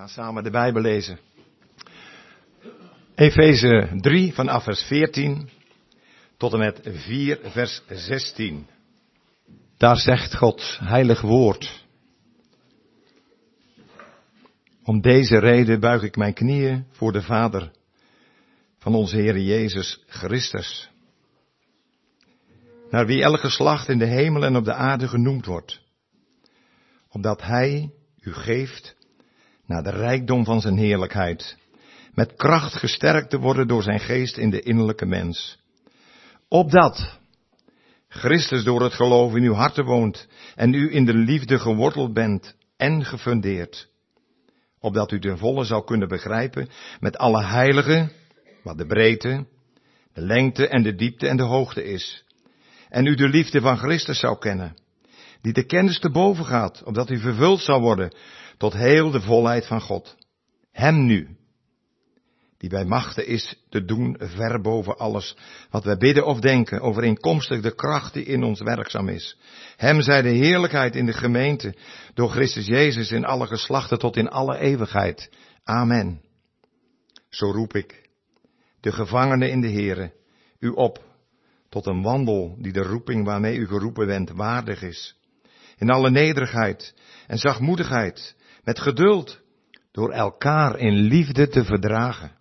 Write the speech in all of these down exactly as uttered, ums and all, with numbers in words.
gaan samen de Bijbel lezen. Efeze drie vanaf vers veertien tot en met vier vers zestien. Daar zegt Gods heilig woord. Om deze reden buig ik mijn knieën voor de Vader van onze Heer Jezus Christus, naar wie elk geslacht in de hemel en op de aarde genoemd wordt, opdat Hij u geeft naar de rijkdom van zijn heerlijkheid, met kracht gesterkt te worden door zijn geest in de innerlijke mens. Opdat Christus door het geloof in uw harten woont en u in de liefde geworteld bent en gefundeerd. Opdat u ten volle zou kunnen begrijpen met alle heiligen wat de breedte, de lengte en de diepte en de hoogte is. En u de liefde van Christus zou kennen, die de kennis te boven gaat, opdat u vervuld zou worden tot heel de volheid van God. Hem nu, die bij machte is te doen ver boven alles wat wij bidden of denken, overeenkomstig de kracht die in ons werkzaam is. Hem zij de heerlijkheid in de gemeente, door Christus Jezus in alle geslachten tot in alle eeuwigheid. Amen. Zo roep ik, de gevangenen in de Here, u op, tot een wandel die de roeping waarmee u geroepen bent waardig is. In alle nederigheid en zachtmoedigheid, met geduld, door elkaar in liefde te verdragen.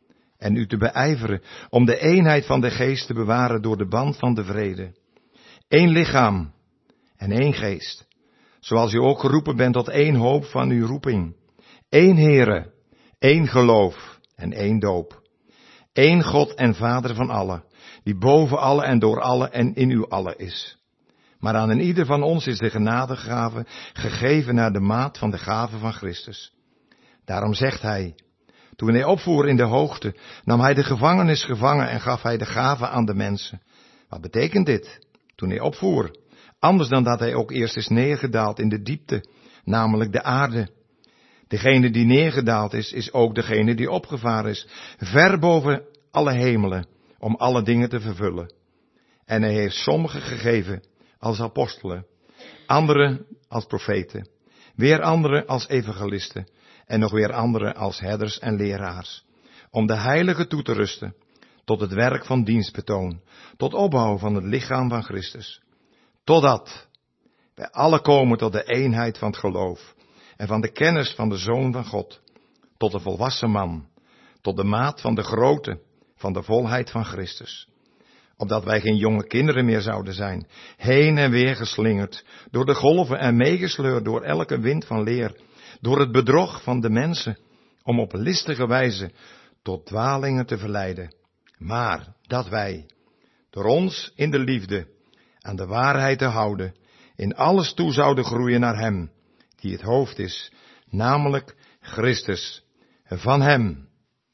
En u te beijveren om de eenheid van de geest te bewaren door de band van de vrede. Eén lichaam en één geest, zoals u ook geroepen bent tot één hoop van uw roeping. Eén Heere, één geloof en één doop. Eén God en Vader van allen, die boven alle en door alle en in u allen is. Maar aan een ieder van ons is de genadegave gegeven naar de maat van de gave van Christus. Daarom zegt hij, toen hij opvoer in de hoogte, nam hij de gevangenis gevangen en gaf hij de gave aan de mensen. Wat betekent dit? Toen hij opvoer, anders dan dat hij ook eerst is neergedaald in de diepte, namelijk de aarde. Degene die neergedaald is, is ook degene die opgevaren is, ver boven alle hemelen, om alle dingen te vervullen. En hij heeft sommigen gegeven als apostelen, anderen als profeten, weer anderen als evangelisten, en nog weer anderen als herders en leraars, om de heiligen toe te rusten, tot het werk van dienstbetoon, tot opbouw van het lichaam van Christus, totdat wij alle komen tot de eenheid van het geloof, en van de kennis van de Zoon van God, tot de volwassen man, tot de maat van de grootte, van de volheid van Christus. Opdat wij geen jonge kinderen meer zouden zijn, heen en weer geslingerd, door de golven en meegesleurd door elke wind van leer, door het bedrog van de mensen, om op listige wijze tot dwalingen te verleiden. Maar dat wij, door ons in de liefde aan de waarheid te houden, in alles toe zouden groeien naar Hem, die het hoofd is, namelijk Christus. Van Hem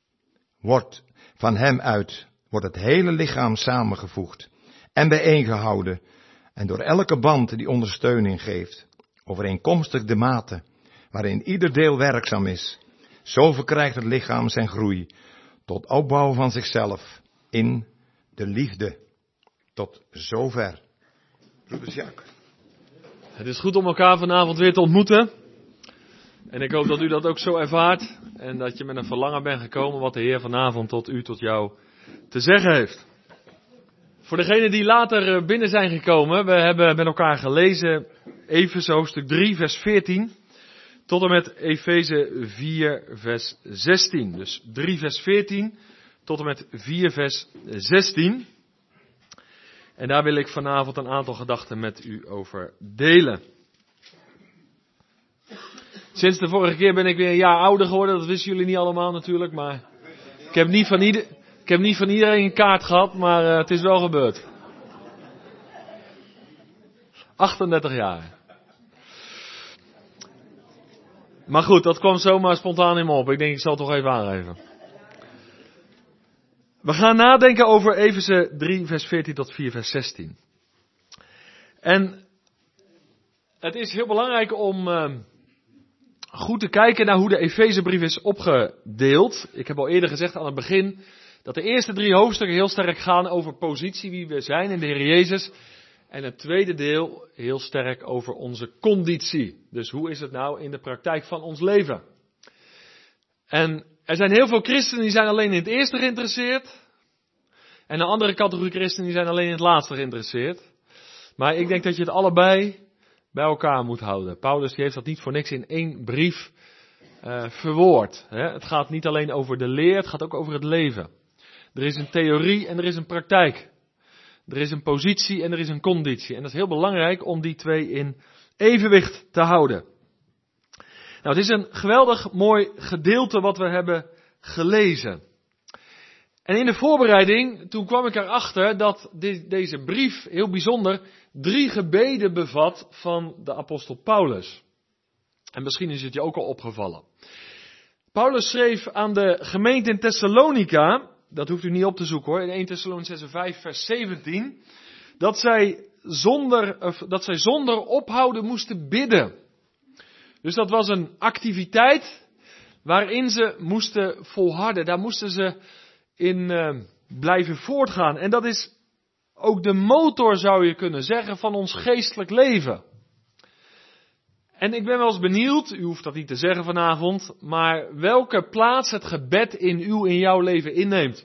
wordt, van Hem uit, wordt het hele lichaam samengevoegd en bijeengehouden, en door elke band die ondersteuning geeft, overeenkomstig de mate waarin ieder deel werkzaam is, zo verkrijgt het lichaam zijn groei, tot opbouw van zichzelf, in de liefde. Tot zover. Broeder Jacques. Het is goed om elkaar vanavond weer te ontmoeten. En ik hoop dat u dat ook zo ervaart. En dat je met een verlangen bent gekomen wat de Heer vanavond tot u, tot jou te zeggen heeft. Voor degenen die later binnen zijn gekomen, we hebben met elkaar gelezen Efeze hoofdstuk drie vers veertien tot en met Efeze vier vers zestien. Dus drie vers veertien tot en met vier vers zestien. En daar wil ik vanavond een aantal gedachten met u over delen. Sinds de vorige keer ben ik weer een jaar ouder geworden, dat wisten jullie niet allemaal natuurlijk, maar ik heb niet van, ieder, ik heb niet van iedereen een kaart gehad, maar uh, het is wel gebeurd. achtendertig jaar. Maar goed, dat kwam zomaar spontaan in me op. Ik denk, ik zal het toch even aangeven. We gaan nadenken over Efeze drie vers veertien tot vier vers zestien. En het is heel belangrijk om uh, goed te kijken naar hoe de Efezebrief is opgedeeld. Ik heb al eerder gezegd aan het begin dat de eerste drie hoofdstukken heel sterk gaan over positie, wie we zijn in de Heer Jezus. En het tweede deel heel sterk over onze conditie. Dus hoe is het nou in de praktijk van ons leven? En er zijn heel veel christenen die zijn alleen in het eerste geïnteresseerd. En een andere categorie christenen die zijn alleen in het laatste geïnteresseerd. Maar ik denk dat je het allebei bij elkaar moet houden. Paulus die heeft dat niet voor niks in één brief uh, verwoord. Hè? Het gaat niet alleen over de leer, het gaat ook over het leven. Er is een theorie en er is een praktijk. Er is een positie en er is een conditie. En dat is heel belangrijk om die twee in evenwicht te houden. Nou, het is een geweldig mooi gedeelte wat we hebben gelezen. En in de voorbereiding, toen kwam ik erachter dat de, deze brief heel bijzonder drie gebeden bevat van de apostel Paulus. En misschien is het je ook al opgevallen. Paulus schreef aan de gemeente in Thessalonica, dat hoeft u niet op te zoeken hoor, in eerste Thessalonicenzen vijf vers zeventien, dat zij zonder, of, dat zij zonder ophouden moesten bidden. Dus dat was een activiteit waarin ze moesten volharden. Daar moesten ze in uh, blijven voortgaan. En dat is ook de motor, zou je kunnen zeggen, van ons geestelijk leven. En ik ben wel eens benieuwd, u hoeft dat niet te zeggen vanavond, maar welke plaats het gebed in uw, in jouw leven inneemt.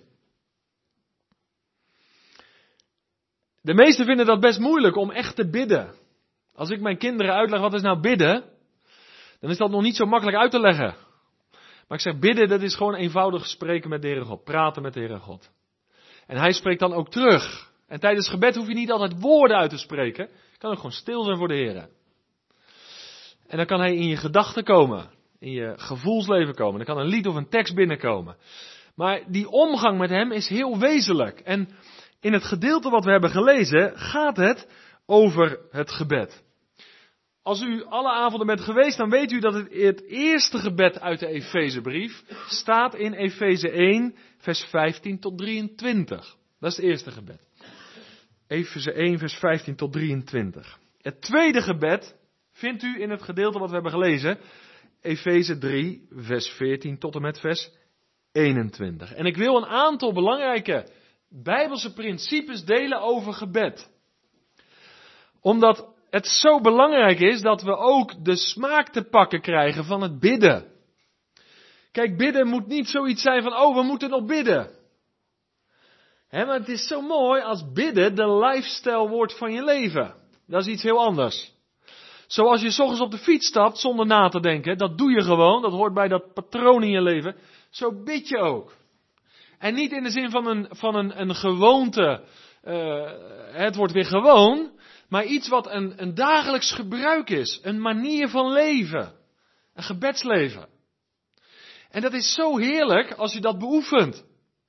De meesten vinden dat best moeilijk om echt te bidden. Als ik mijn kinderen uitleg wat is nou bidden, dan is dat nog niet zo makkelijk uit te leggen. Maar ik zeg bidden, dat is gewoon eenvoudig spreken met de Heere God, praten met de Heere God. En Hij spreekt dan ook terug. En tijdens gebed hoef je niet altijd woorden uit te spreken. Je kan ook gewoon stil zijn voor de Heere. En dan kan Hij in je gedachten komen, in je gevoelsleven komen. Dan kan een lied of een tekst binnenkomen. Maar die omgang met Hem is heel wezenlijk. En in het gedeelte wat we hebben gelezen gaat het over het gebed. Als u alle avonden bent geweest, dan weet u dat het, het eerste gebed uit de Efezebrief staat in Efeze één, vers vijftien tot drieëntwintig. Dat is het eerste gebed. Efeze één, vers vijftien tot drieëntwintig. Het tweede gebed vindt u in het gedeelte wat we hebben gelezen. Efeze drie, vers veertien tot en met vers eenentwintig. En ik wil een aantal belangrijke Bijbelse principes delen over gebed. Omdat het zo belangrijk is dat we ook de smaak te pakken krijgen van het bidden. Kijk, bidden moet niet zoiets zijn van, oh, we moeten nog bidden. He, maar het is zo mooi als bidden de lifestyle wordt van je leven. Dat is iets heel anders. Zoals je 's ochtends op de fiets stapt zonder na te denken, dat doe je gewoon, dat hoort bij dat patroon in je leven. Zo bid je ook. En niet in de zin van een, van een, een gewoonte, uh, het wordt weer gewoon, maar iets wat een, een dagelijks gebruik is. Een manier van leven. Een gebedsleven. En dat is zo heerlijk als je dat beoefent.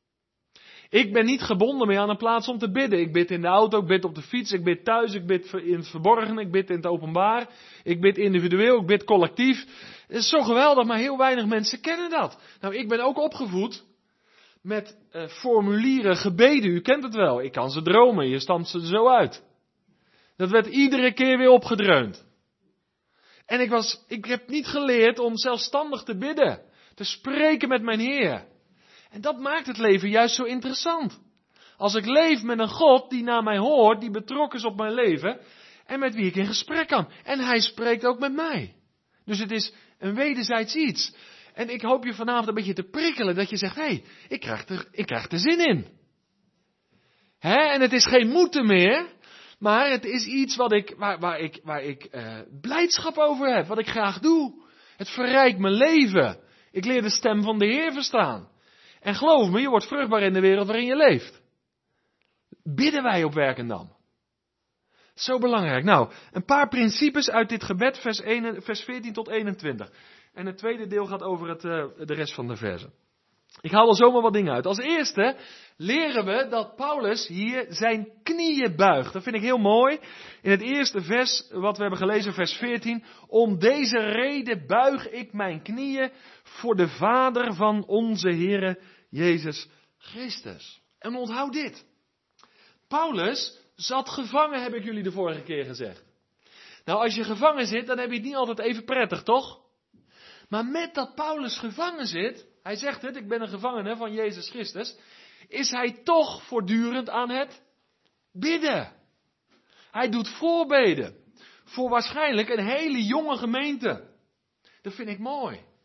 Ik ben niet gebonden meer aan een plaats om te bidden. Ik bid in de auto, ik bid op de fiets, ik bid thuis, ik bid in het verborgen, ik bid in het openbaar. Ik bid individueel, ik bid collectief. Het is zo geweldig, maar heel weinig mensen kennen dat. Nou, ik ben ook opgevoed met uh, formulieren, gebeden. U kent het wel. Ik kan ze dromen, je stampt ze er zo uit. Dat werd iedere keer weer opgedreund. En ik was, ik heb niet geleerd om zelfstandig te bidden. Te spreken met mijn Heer. En dat maakt het leven juist zo interessant. Als ik leef met een God die naar mij hoort, die betrokken is op mijn leven. En met wie ik in gesprek kan. En Hij spreekt ook met mij. Dus het is een wederzijds iets. En ik hoop je vanavond een beetje te prikkelen. Dat je zegt, hé, hey, ik krijg er, ik krijg er zin in. Hè? En het is geen moeten meer. Maar het is iets wat ik, waar, waar ik, waar ik uh, blijdschap over heb. Wat ik graag doe. Het verrijkt mijn leven. Ik leer de stem van de Heer verstaan. En geloof me, je wordt vruchtbaar in de wereld waarin je leeft. Bidden wij op Werkendam. Zo belangrijk. Nou, een paar principes uit dit gebed, vers, een, vers veertien tot eenentwintig. En het tweede deel gaat over het, uh, de rest van de versen. Ik haal er zomaar wat dingen uit. Als eerste leren we dat Paulus hier zijn knieën buigt. Dat vind ik heel mooi. In het eerste vers, wat we hebben gelezen, vers veertien. Om deze reden buig ik mijn knieën voor de Vader van onze Heere Jezus Christus. En onthoud dit. Paulus zat gevangen, heb ik jullie de vorige keer gezegd. Nou, als je gevangen zit, dan heb je het niet altijd even prettig, toch? Maar met dat Paulus gevangen zit, hij zegt het, ik ben een gevangene van Jezus Christus, is hij toch voortdurend aan het bidden. Hij doet voorbeden voor waarschijnlijk een hele jonge gemeente. Dat vind ik mooi.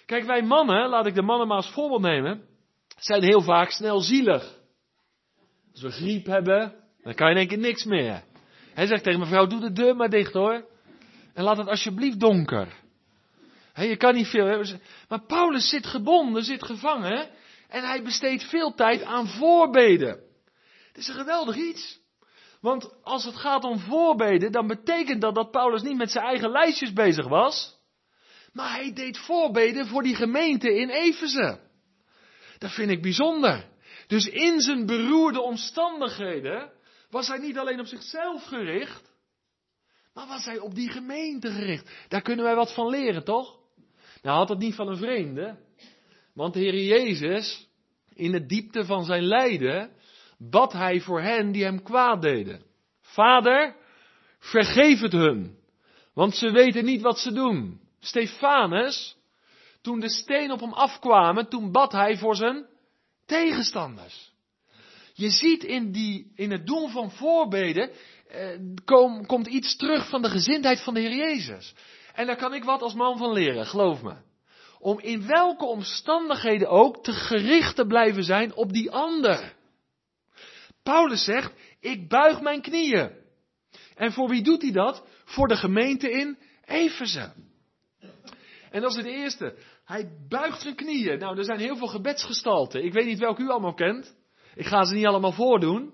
Kijk, wij mannen, laat ik de mannen maar als voorbeeld nemen, zijn heel vaak snel zielig. Als we griep hebben, dan kan je in één keer niks meer. Hij zegt tegen mevrouw, doe de deur maar dicht hoor. En laat het alsjeblieft donker. He, je kan niet veel. Maar Paulus zit gebonden, zit gevangen. En hij besteedt veel tijd aan voorbeden. Het is een geweldig iets. Want als het gaat om voorbeden, dan betekent dat dat Paulus niet met zijn eigen lijstjes bezig was. Maar hij deed voorbeden voor die gemeente in Efeze. Dat vind ik bijzonder. Dus in zijn beroerde omstandigheden was hij niet alleen op zichzelf gericht, maar was hij op die gemeente gericht. Daar kunnen wij wat van leren, toch? Nou had het niet van een vreemde. Want de Heer Jezus, in de diepte van zijn lijden, bad hij voor hen die hem kwaad deden. Vader, vergeef het hun, want ze weten niet wat ze doen. Stefanus, toen de stenen op hem afkwamen, toen bad hij voor zijn tegenstanders. Je ziet in, die, in het doen van voorbeden, eh, kom, komt iets terug van de gezindheid van de Heer Jezus. En daar kan ik wat als man van leren, geloof me. Om in welke omstandigheden ook te gericht te blijven zijn op die ander. Paulus zegt, ik buig mijn knieën. En voor wie doet hij dat? Voor de gemeente in Efeze. En dat is het eerste. Hij buigt zijn knieën. Nou, er zijn heel veel gebedsgestalten. Ik weet niet welke u allemaal kent. Ik ga ze niet allemaal voordoen.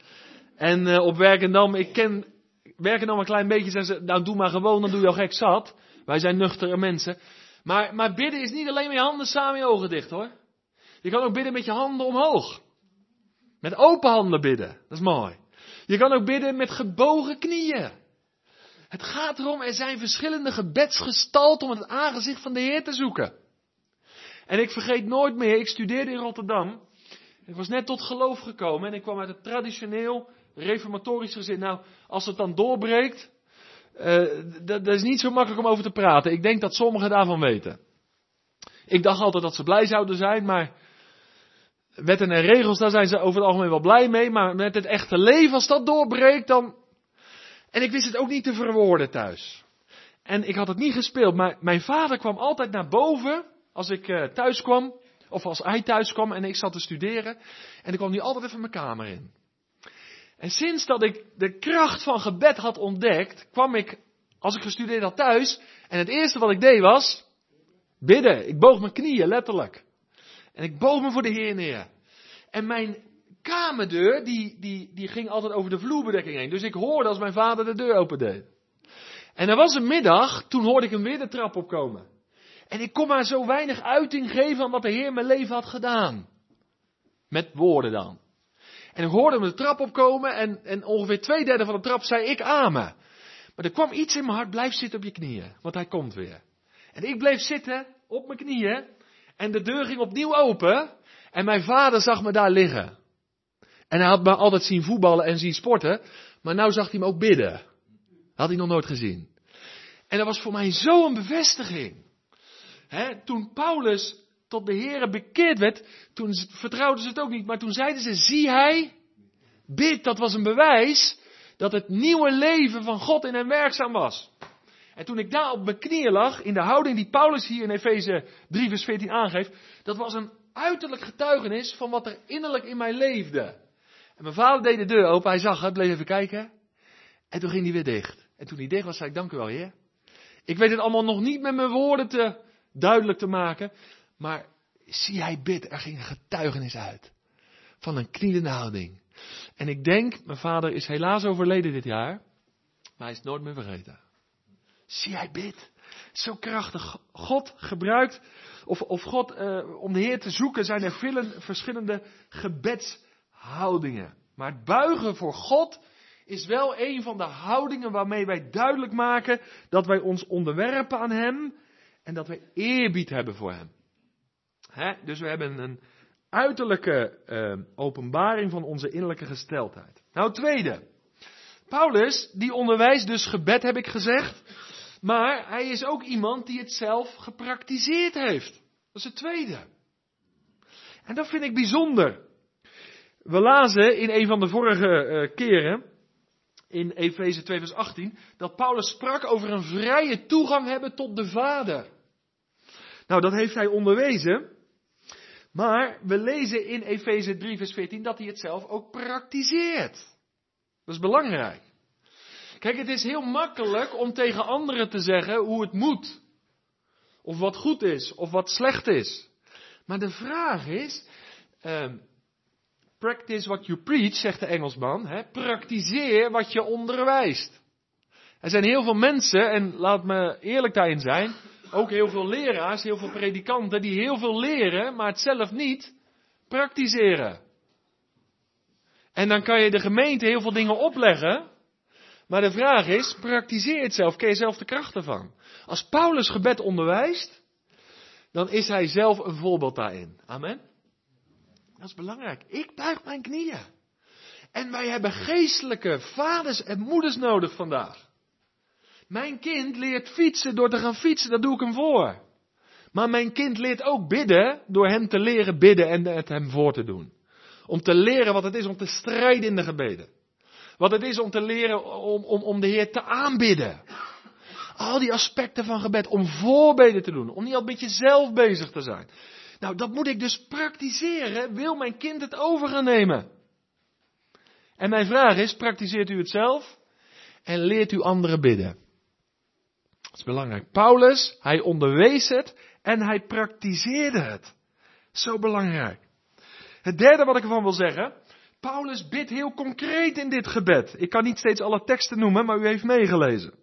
En uh, op Werkendam, ik ken Werkendam een klein beetje. Zeggen ze, nou doe maar gewoon, dan doe je al gek zat. Wij zijn nuchtere mensen. Maar, maar bidden is niet alleen met je handen samen je ogen dicht hoor. Je kan ook bidden met je handen omhoog. Met open handen bidden. Dat is mooi. Je kan ook bidden met gebogen knieën. Het gaat erom, er zijn verschillende gebedsgestalten om het aangezicht van de Heer te zoeken. En ik vergeet nooit meer, ik studeerde in Rotterdam. Ik was net tot geloof gekomen en ik kwam uit het traditioneel reformatorisch gezin. Nou, als het dan doorbreekt, uh, dat, dat is niet zo makkelijk om over te praten. Ik denk dat sommigen daarvan weten. Ik dacht altijd dat ze blij zouden zijn, maar wetten en regels, daar zijn ze over het algemeen wel blij mee. Maar met het echte leven, als dat doorbreekt, dan... En ik wist het ook niet te verwoorden thuis. En ik had het niet gespeeld, maar mijn vader kwam altijd naar boven als ik uh, thuis kwam. Of als hij thuis kwam en ik zat te studeren. En dan kwam hij altijd even mijn kamer in. En sinds dat ik de kracht van gebed had ontdekt, kwam ik, als ik gestudeerd had thuis. En het eerste wat ik deed was bidden. Ik boog mijn knieën, letterlijk. En ik boog me voor de Heer neer. En mijn kamerdeur, die, die, die ging altijd over de vloerbedekking heen. Dus ik hoorde als mijn vader de deur opendeed. En er was een middag, toen hoorde ik hem weer de trap opkomen. En ik kon maar zo weinig uiting geven aan wat de Heer in mijn leven had gedaan. Met woorden dan. En ik hoorde hem de trap opkomen en, en ongeveer twee derde van de trap zei ik amen. Maar er kwam iets in mijn hart, blijf zitten op je knieën, want hij komt weer. En ik bleef zitten op mijn knieën en de deur ging opnieuw open en mijn vader zag me daar liggen. En hij had me altijd zien voetballen en zien sporten, maar nou zag hij me ook bidden. Dat had hij nog nooit gezien. En dat was voor mij zo'n bevestiging. He, toen Paulus tot de Heere bekeerd werd, toen vertrouwden ze het ook niet, maar toen zeiden ze, zie hij, bid, dat was een bewijs dat het nieuwe leven van God in hem werkzaam was. En toen ik daar op mijn knieën lag, in de houding die Paulus hier in Efeze drie vers veertien aangeeft, dat was een uiterlijk getuigenis van wat er innerlijk in mij leefde. En mijn vader deed de deur open, hij zag het, bleef even kijken, en toen ging die weer dicht. En toen die dicht was, zei ik, dank u wel, Heer. Ik weet het allemaal nog niet met mijn woorden te duidelijk te maken, maar zie hij bidt, er ging een getuigenis uit. Van een knielende houding. En ik denk, mijn vader is helaas overleden dit jaar, maar hij is nooit meer vergeten. Zie hij bidt. Zo krachtig. God gebruikt, of, of God, uh, om de Heer te zoeken, zijn er veel verschillende gebedshoudingen. Maar het buigen voor God is wel een van de houdingen waarmee wij duidelijk maken dat wij ons onderwerpen aan Hem en dat wij eerbied hebben voor Hem. He? Dus we hebben een uiterlijke uh, openbaring van onze innerlijke gesteldheid. Nou, tweede. Paulus, die onderwijst dus gebed, heb ik gezegd. Maar hij is ook iemand die het zelf gepraktiseerd heeft. Dat is het tweede. En dat vind ik bijzonder. We lazen in een van de vorige uh, keren, in Efeze twee vers achttien, dat Paulus sprak over een vrije toegang hebben tot de Vader. Nou, dat heeft hij onderwezen. Maar we lezen in Efeze drie vers veertien dat hij het zelf ook praktiseert. Dat is belangrijk. Kijk, het is heel makkelijk om tegen anderen te zeggen hoe het moet. Of wat goed is, of wat slecht is. Maar de vraag is, uh, practice what you preach, zegt de Engelsman. Hè? Praktiseer wat je onderwijst. Er zijn heel veel mensen, en laat me eerlijk daarin zijn, ook heel veel leraars, heel veel predikanten, die heel veel leren, maar het zelf niet praktiseren. En dan kan je de gemeente heel veel dingen opleggen, maar de vraag is, praktiseer het zelf, ken je zelf de kracht ervan? Als Paulus gebed onderwijst, dan is hij zelf een voorbeeld daarin. Amen? Dat is belangrijk. Ik buig mijn knieën. En wij hebben geestelijke vaders en moeders nodig vandaag. Mijn kind leert fietsen door te gaan fietsen, dat doe ik hem voor. Maar mijn kind leert ook bidden door hem te leren bidden en het hem voor te doen. Om te leren wat het is om te strijden in de gebeden. Wat het is om te leren om, om, om de Heer te aanbidden. Al die aspecten van gebed, om voorbeden te doen. Om niet al met jezelf bezig te zijn. Nou, dat moet ik dus praktiseren. Wil mijn kind het over gaan nemen? En mijn vraag is, praktiseert u het zelf? En leert u anderen bidden? Dat is belangrijk. Paulus, hij onderwees het en hij praktiseerde het. Zo belangrijk. Het derde wat ik ervan wil zeggen. Paulus bidt heel concreet in dit gebed. Ik kan niet steeds alle teksten noemen, maar u heeft meegelezen.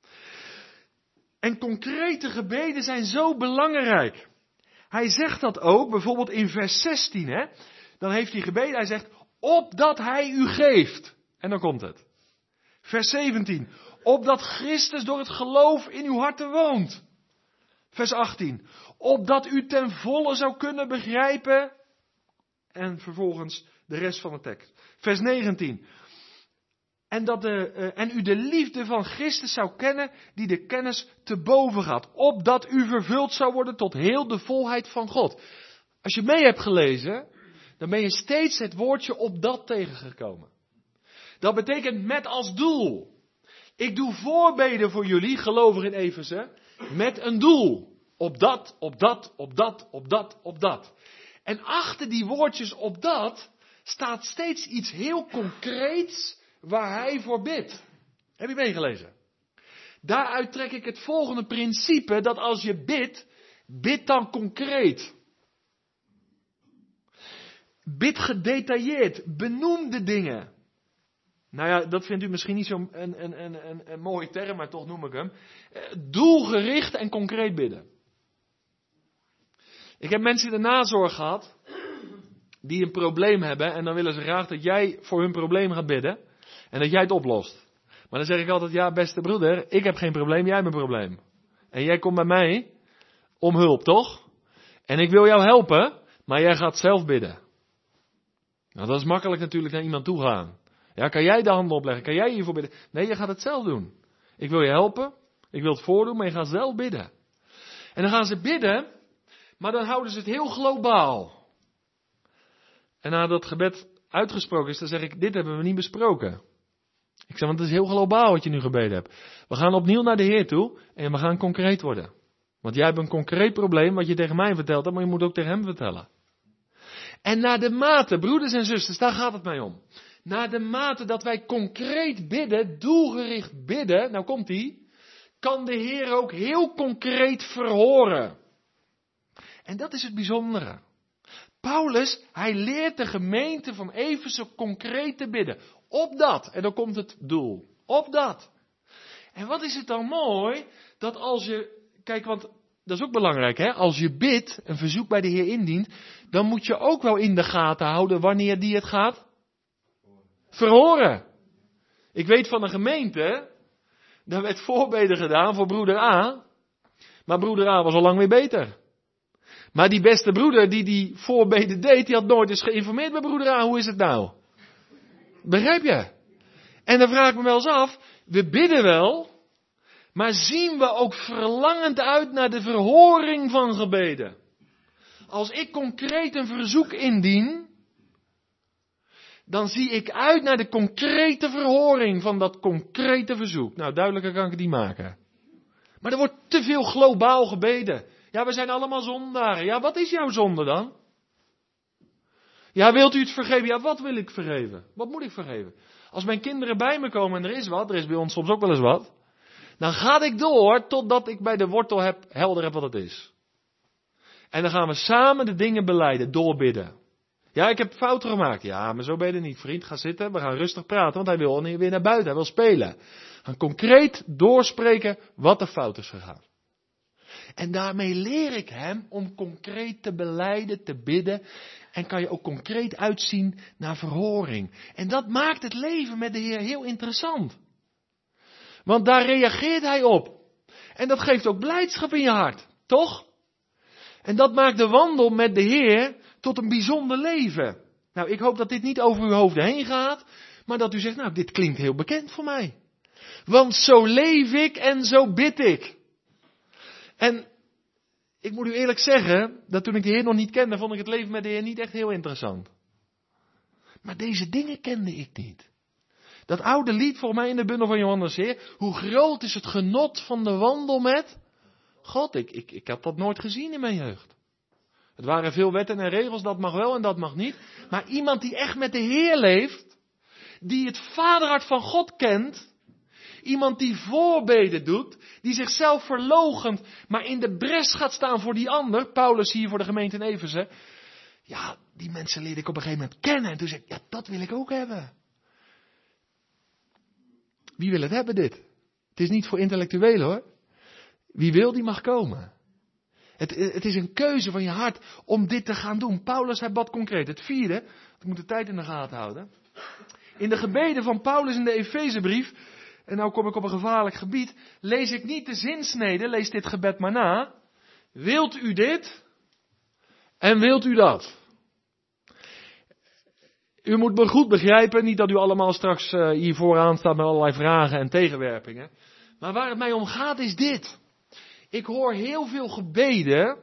En concrete gebeden zijn zo belangrijk. Hij zegt dat ook, bijvoorbeeld in vers zestien. Hè? Dan heeft hij gebeden, hij zegt, opdat hij u geeft. En dan komt het. Vers zeventien. Opdat Christus door het geloof in uw harten woont. Vers achttien. Opdat u ten volle zou kunnen begrijpen. En vervolgens de rest van de tekst. Vers negentien. En, dat de, uh, en u de liefde van Christus zou kennen, die de kennis te boven gaat. Opdat u vervuld zou worden tot heel de volheid van God. Als je mee hebt gelezen, dan ben je steeds het woordje opdat tegengekomen. Dat betekent met als doel. Ik doe voorbeden voor jullie, gelovigen in Efeze, met een doel. Op dat, op dat, op dat, op dat, op dat. En achter die woordjes op dat staat steeds iets heel concreets waar hij voor bidt. Heb je meegelezen? Daaruit trek ik het volgende principe, dat als je bidt, bid dan concreet. Bid gedetailleerd, benoem de dingen. Nou ja, dat vindt u misschien niet zo'n een, een, een, een, een mooie term, maar toch noem ik hem. Doelgericht en concreet bidden. Ik heb mensen in de nazorg gehad, die een probleem hebben, en dan willen ze graag dat jij voor hun probleem gaat bidden, en dat jij het oplost. Maar dan zeg ik altijd, ja beste broeder, ik heb geen probleem, jij hebt een probleem. En jij komt bij mij om hulp, toch? En ik wil jou helpen, maar jij gaat zelf bidden. Nou, dat is makkelijk natuurlijk naar iemand toe gaan. Ja, kan jij de handen opleggen? Kan jij hiervoor bidden? Nee, je gaat het zelf doen. Ik wil je helpen, ik wil het voordoen, maar je gaat zelf bidden. En dan gaan ze bidden, maar dan houden ze het heel globaal. En nadat het gebed uitgesproken is, dan zeg ik, dit hebben we niet besproken. Ik zeg, want het is heel globaal wat je nu gebeden hebt. We gaan opnieuw naar de Heer toe en we gaan concreet worden. Want jij hebt een concreet probleem wat je tegen mij vertelt hebt, maar je moet ook tegen hem vertellen. En naar de mate, broeders en zusters, daar gaat het mij om. Naar de mate dat wij concreet bidden, doelgericht bidden, nou komt ie, kan de Heer ook heel concreet verhoren. En dat is het bijzondere. Paulus, hij leert de gemeente van Efeze concreet te bidden. Op dat, en dan komt het doel. Op dat. En wat is het dan mooi, dat als je, kijk, want dat is ook belangrijk, hè? Als je bidt, een verzoek bij de Heer indient, dan moet je ook wel in de gaten houden wanneer die het gaat verhoren. Ik weet van een gemeente, daar werd voorbeden gedaan voor broeder A, maar broeder A was al lang weer beter. Maar die beste broeder die die voorbeden deed, die had nooit eens geïnformeerd bij broeder A, hoe is het nou? Begrijp je? En dan vraag ik me wel eens af, we bidden wel, maar zien we ook verlangend uit naar de verhoring van gebeden? Als ik concreet een verzoek indien, dan zie ik uit naar de concrete verhoring van dat concrete verzoek. Nou, duidelijker kan ik het niet maken. Maar er wordt te veel globaal gebeden. Ja, we zijn allemaal zondaren. Ja, wat is jouw zonde dan? Ja, wilt u het vergeven? Ja, wat wil ik vergeven? Wat moet ik vergeven? Als mijn kinderen bij me komen en er is wat, er is bij ons soms ook wel eens wat, dan ga ik door totdat ik bij de wortel heb, helder heb wat het is. En dan gaan we samen de dingen belijden, doorbidden. Ja, ik heb fouten gemaakt. Ja, maar zo ben je er niet, vriend. Ga zitten, we gaan rustig praten, want hij wil weer naar buiten, hij wil spelen. We gaan concreet doorspreken wat er fout is gegaan. En daarmee leer ik hem om concreet te belijden, te bidden. En kan je ook concreet uitzien naar verhoring. En dat maakt het leven met de Heer heel interessant. Want daar reageert hij op. En dat geeft ook blijdschap in je hart, toch? En dat maakt de wandel met de Heer tot een bijzonder leven. Nou, ik hoop dat dit niet over uw hoofden heen gaat. Maar dat u zegt, nou, dit klinkt heel bekend voor mij. Want zo leef ik en zo bid ik. En ik moet u eerlijk zeggen, dat toen ik de Heer nog niet kende, vond ik het leven met de Heer niet echt heel interessant. Maar deze dingen kende ik niet. Dat oude lied voor mij in de bundel van Johannes Heer, hoe groot is het genot van de wandel met God. Ik, ik, ik had dat nooit gezien in mijn jeugd. Het waren veel wetten en regels, dat mag wel en dat mag niet. Maar iemand die echt met de Heer leeft, die het vaderhart van God kent, iemand die voorbeden doet, die zichzelf verloochent, maar in de bres gaat staan voor die ander. Paulus hier voor de gemeente in Efeze. Ja, die mensen leerde ik op een gegeven moment kennen. En toen zei ik, ja, dat wil ik ook hebben. Wie wil het hebben dit? Het is niet voor intellectuelen hoor. Wie wil, die mag komen. Het, het is een keuze van je hart om dit te gaan doen. Paulus, hij bad concreet. Het vierde, ik moet de tijd in de gaten houden. In de gebeden van Paulus in de Efezebrief, en nou kom ik op een gevaarlijk gebied, lees ik niet de zinsnede, lees dit gebed maar na. Wilt u dit en wilt u dat? U moet me goed begrijpen, niet dat u allemaal straks uh, hier vooraan staat met allerlei vragen en tegenwerpingen. Maar waar het mij om gaat is dit. Ik hoor heel veel gebeden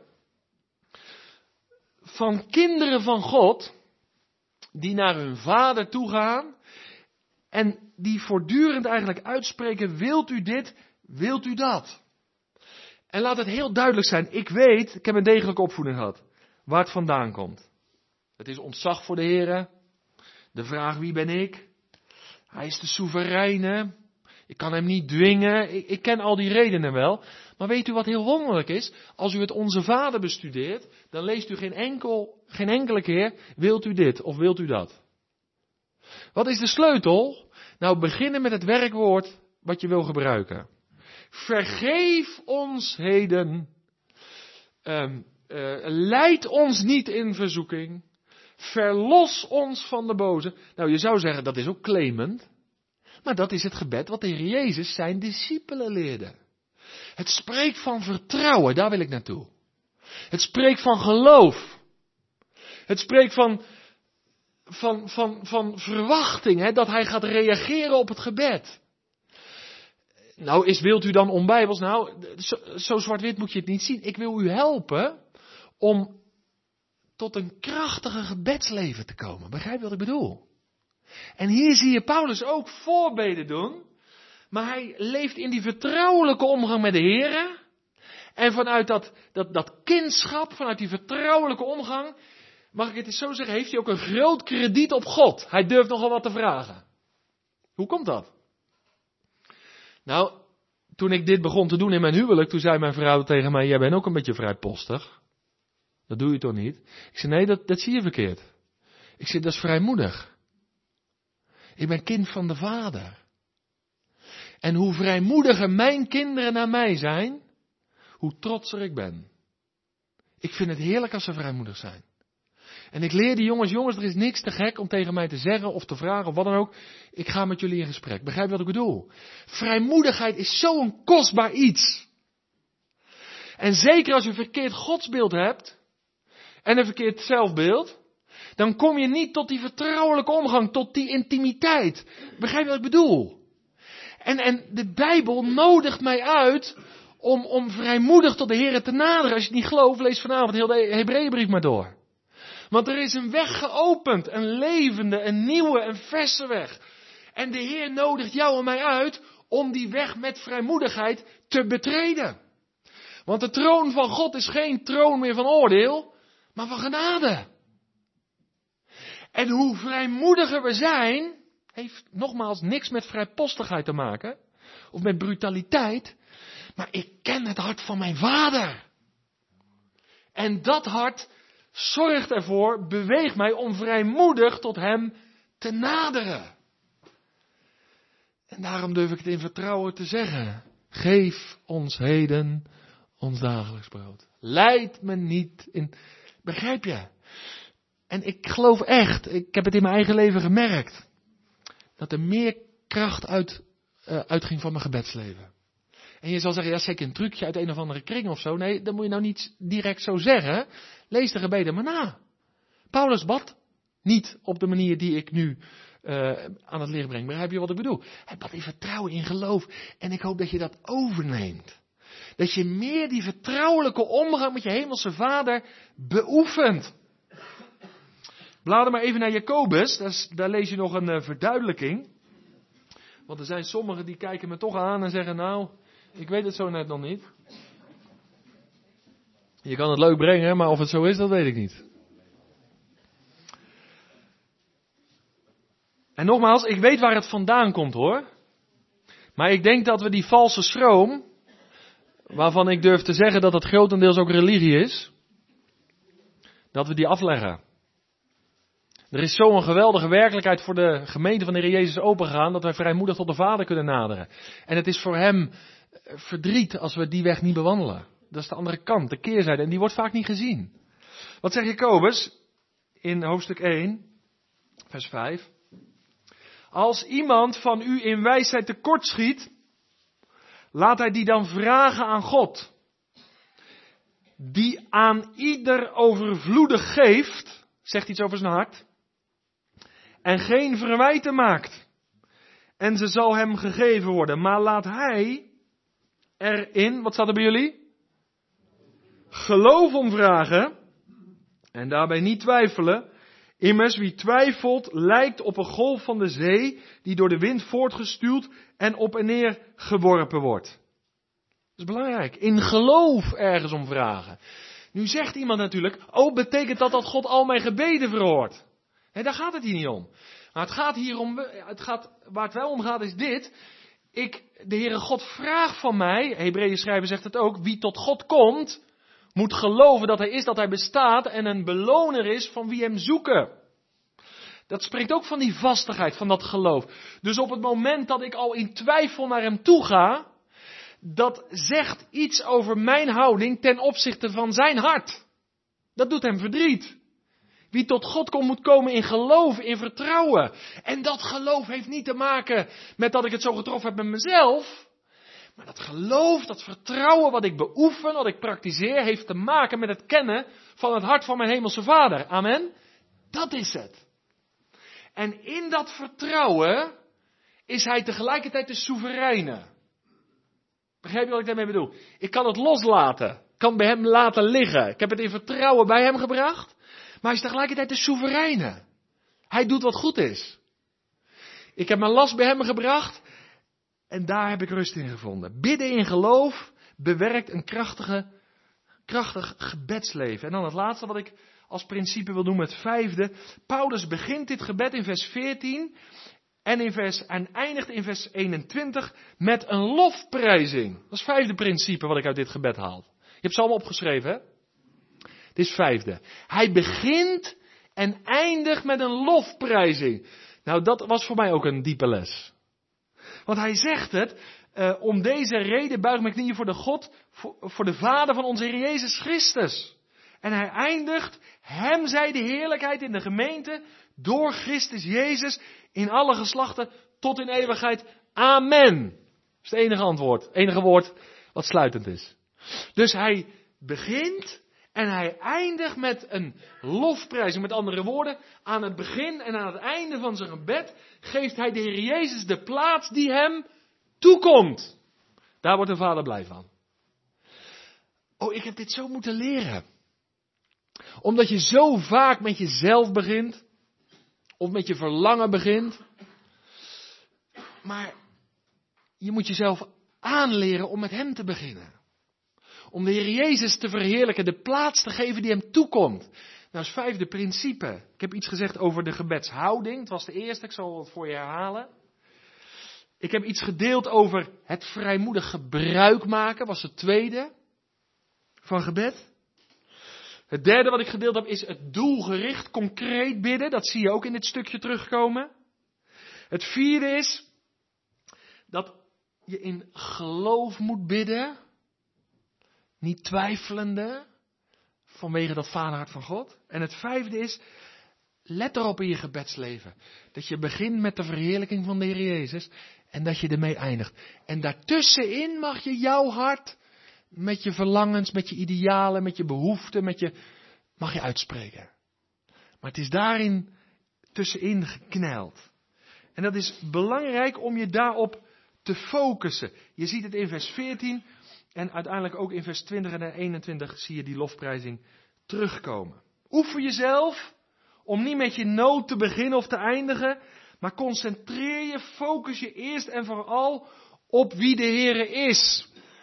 van kinderen van God die naar hun vader toe gaan en die voortdurend eigenlijk uitspreken, wilt u dit, wilt u dat? En laat het heel duidelijk zijn, ik weet, ik heb een degelijke opvoeding gehad, waar het vandaan komt. Het is ontzag voor de Heere, de vraag wie ben ik? Hij is de soevereine, ik kan hem niet dwingen, ik, ik ken al die redenen wel. Maar weet u wat heel wonderlijk is? Als u het Onze Vader bestudeert, dan leest u geen, enkel, geen enkele keer, wilt u dit of wilt u dat? Wat is de sleutel? Nou, beginnen met het werkwoord wat je wil gebruiken. Vergeef ons heden. Um, uh, leid ons niet in verzoeking. Verlos ons van de boze. Nou, je zou zeggen, dat is ook claimend. Maar dat is het gebed wat de Heer Jezus zijn discipelen leerde. Het spreekt van vertrouwen, daar wil ik naartoe. Het spreekt van geloof. Het spreekt van, van, van, van verwachting, hè, dat hij gaat reageren op het gebed. Nou, is, wilt u dan onbijbels? Nou, zo, zo zwart-wit moet je het niet zien. Ik wil u helpen om tot een krachtige gebedsleven te komen. Begrijp je wat ik bedoel? En hier zie je Paulus ook voorbeden doen. Maar hij leeft in die vertrouwelijke omgang met de Heere. En vanuit dat, dat, dat kindschap, vanuit die vertrouwelijke omgang, mag ik het eens zo zeggen, heeft hij ook een groot krediet op God. Hij durft nogal wat te vragen. Hoe komt dat? Nou, toen ik dit begon te doen in mijn huwelijk, toen zei mijn vrouw tegen mij, jij bent ook een beetje vrijpostig. Dat doe je toch niet? Ik zei, nee, dat, dat zie je verkeerd. Ik zei, dat is vrijmoedig. Ik ben kind van de Vader. En hoe vrijmoediger mijn kinderen naar mij zijn, hoe trotser ik ben. Ik vind het heerlijk als ze vrijmoedig zijn. En ik leer die jongens, jongens, er is niks te gek om tegen mij te zeggen of te vragen of wat dan ook. Ik ga met jullie in gesprek. Begrijp je wat ik bedoel? Vrijmoedigheid is zo'n kostbaar iets. En zeker als je een verkeerd godsbeeld hebt en een verkeerd zelfbeeld, dan kom je niet tot die vertrouwelijke omgang, tot die intimiteit. Begrijp je wat ik bedoel? En, en de Bijbel nodigt mij uit om, om vrijmoedig tot de Heer te naderen. Als je het niet gelooft, lees vanavond heel de Hebreeënbrief maar door. Want er is een weg geopend, een levende, een nieuwe, een verse weg. En de Heer nodigt jou en mij uit om die weg met vrijmoedigheid te betreden. Want de troon van God is geen troon meer van oordeel, maar van genade. En hoe vrijmoediger we zijn, heeft nogmaals niks met vrijpostigheid te maken, of met brutaliteit, maar ik ken het hart van mijn Vader. En dat hart zorgt ervoor, beweegt mij om vrijmoedig tot Hem te naderen. En daarom durf ik het in vertrouwen te zeggen. Geef ons heden ons dagelijks brood. Leid me niet in. Begrijp je? En ik geloof echt, ik heb het in mijn eigen leven gemerkt, dat er meer kracht uit, uh, uitging van mijn gebedsleven. En je zal zeggen, ja, zeker een trucje uit een of andere kring of zo. Nee, dat moet je nou niet direct zo zeggen. Lees de gebeden maar na. Paulus bad niet op de manier die ik nu uh, aan het licht breng. Begrijp je wat ik bedoel? Hij bad in vertrouwen, in geloof. En ik hoop dat je dat overneemt. Dat je meer die vertrouwelijke omgang met je hemelse Vader beoefent. Blader maar even naar Jacobus. Daar, is, daar lees je nog een uh, verduidelijking. Want er zijn sommigen die kijken me toch aan en zeggen, nou, ik weet het zo net nog niet. Je kan het leuk brengen, maar of het zo is, dat weet ik niet. En nogmaals, ik weet waar het vandaan komt hoor. Maar ik denk dat we die valse schroom, waarvan ik durf te zeggen dat het grotendeels ook religie is, dat we die afleggen. Er is zo'n geweldige werkelijkheid voor de gemeente van de Heer Jezus opengegaan, dat wij vrijmoedig tot de Vader kunnen naderen. En het is voor Hem verdriet als we die weg niet bewandelen. Dat is de andere kant, de keerzijde, en die wordt vaak niet gezien. Wat zegt Jacobus in hoofdstuk één, vers vijf? Als iemand van u in wijsheid tekortschiet, laat hij die dan vragen aan God, die aan ieder overvloedig geeft, zegt iets over zijn hart, en geen verwijten maakt. En ze zal hem gegeven worden. Maar laat hij erin, wat staat er bij jullie? Geloof om vragen. En daarbij niet twijfelen. Immers wie twijfelt lijkt op een golf van de zee die door de wind voortgestuwd en op en neer geworpen wordt. Dat is belangrijk. In geloof ergens om vragen. Nu zegt iemand natuurlijk, oh betekent dat dat God al mijn gebeden verhoort? Nee, daar gaat het hier niet om. Maar het gaat hier om, het gaat, waar het wel om gaat is dit. Ik, de Heere God vraagt van mij, Hebreeën schrijver zegt het ook, wie tot God komt, moet geloven dat Hij is, dat Hij bestaat en een beloner is van wie Hem zoeken. Dat spreekt ook van die vastigheid, van dat geloof. Dus op het moment dat ik al in twijfel naar Hem toe ga, dat zegt iets over mijn houding ten opzichte van zijn hart. Dat doet Hem verdriet. Wie tot God komt moet komen in geloof, in vertrouwen. En dat geloof heeft niet te maken met dat ik het zo getroffen heb met mezelf. Maar dat geloof, dat vertrouwen wat ik beoefen, wat ik praktiseer, heeft te maken met het kennen van het hart van mijn hemelse Vader. Amen. Dat is het. En in dat vertrouwen is Hij tegelijkertijd de soevereine. Begrijp je wat ik daarmee bedoel? Ik kan het loslaten. Ik kan bij Hem laten liggen. Ik heb het in vertrouwen bij Hem gebracht. Maar Hij is tegelijkertijd de soevereine. Hij doet wat goed is. Ik heb mijn last bij Hem gebracht. En daar heb ik rust in gevonden. Bidden in geloof bewerkt een krachtige, krachtig gebedsleven. En dan het laatste wat ik als principe wil doen, het vijfde. Paulus begint dit gebed in vers veertien. En, in vers, en eindigt in vers eenentwintig met een lofprijzing. Dat is het vijfde principe wat ik uit dit gebed haal. Je hebt ze allemaal opgeschreven, hè? Het is vijfde. Hij begint en eindigt met een lofprijzing. Nou, dat was voor mij ook een diepe les. Want hij zegt het, uh, om deze reden buig ik mijn knieën voor de God, voor, voor de Vader van onze Heer Jezus Christus. En hij eindigt, Hem zij de heerlijkheid in de gemeente, door Christus Jezus, in alle geslachten, tot in eeuwigheid. Amen. Dat is het enige antwoord, het enige woord wat sluitend is. Dus hij begint en hij eindigt met een lofprijzing. Met andere woorden, aan het begin en aan het einde van zijn gebed geeft hij de Heer Jezus de plaats die hem toekomt. Daar wordt de Vader blij van. Oh, ik heb dit zo moeten leren. Omdat je zo vaak met jezelf begint. Of met je verlangen begint. Maar je moet jezelf aanleren om met Hem te beginnen. om de Heer Jezus te verheerlijken, de plaats te geven die hem toekomt. Nou, is vijfde principe. Ik heb iets gezegd over de gebedshouding. Het was de eerste, ik zal het voor je herhalen. Ik heb iets gedeeld over het vrijmoedig gebruik maken, was het tweede van gebed. Het derde wat ik gedeeld heb is het doelgericht, concreet bidden. Dat zie je ook in dit stukje terugkomen. Het vierde is dat je in geloof moet bidden. Niet twijfelende. Vanwege dat vaderhart van God. En het vijfde is, let erop in je gebedsleven. Dat je begint met de verheerlijking van de Heer Jezus. En dat je ermee eindigt. En daartussenin mag je jouw hart met je verlangens, met je idealen, met je behoeften, met je, mag je uitspreken. Maar het is daarin tussenin gekneld. En dat is belangrijk om je daarop te focussen. Je ziet het in vers veertien en uiteindelijk ook in vers twintig en eenentwintig zie je die lofprijzing terugkomen. Oefen jezelf om niet met je nood te beginnen of te eindigen, maar concentreer je, focus je eerst en vooral op wie de Heere is.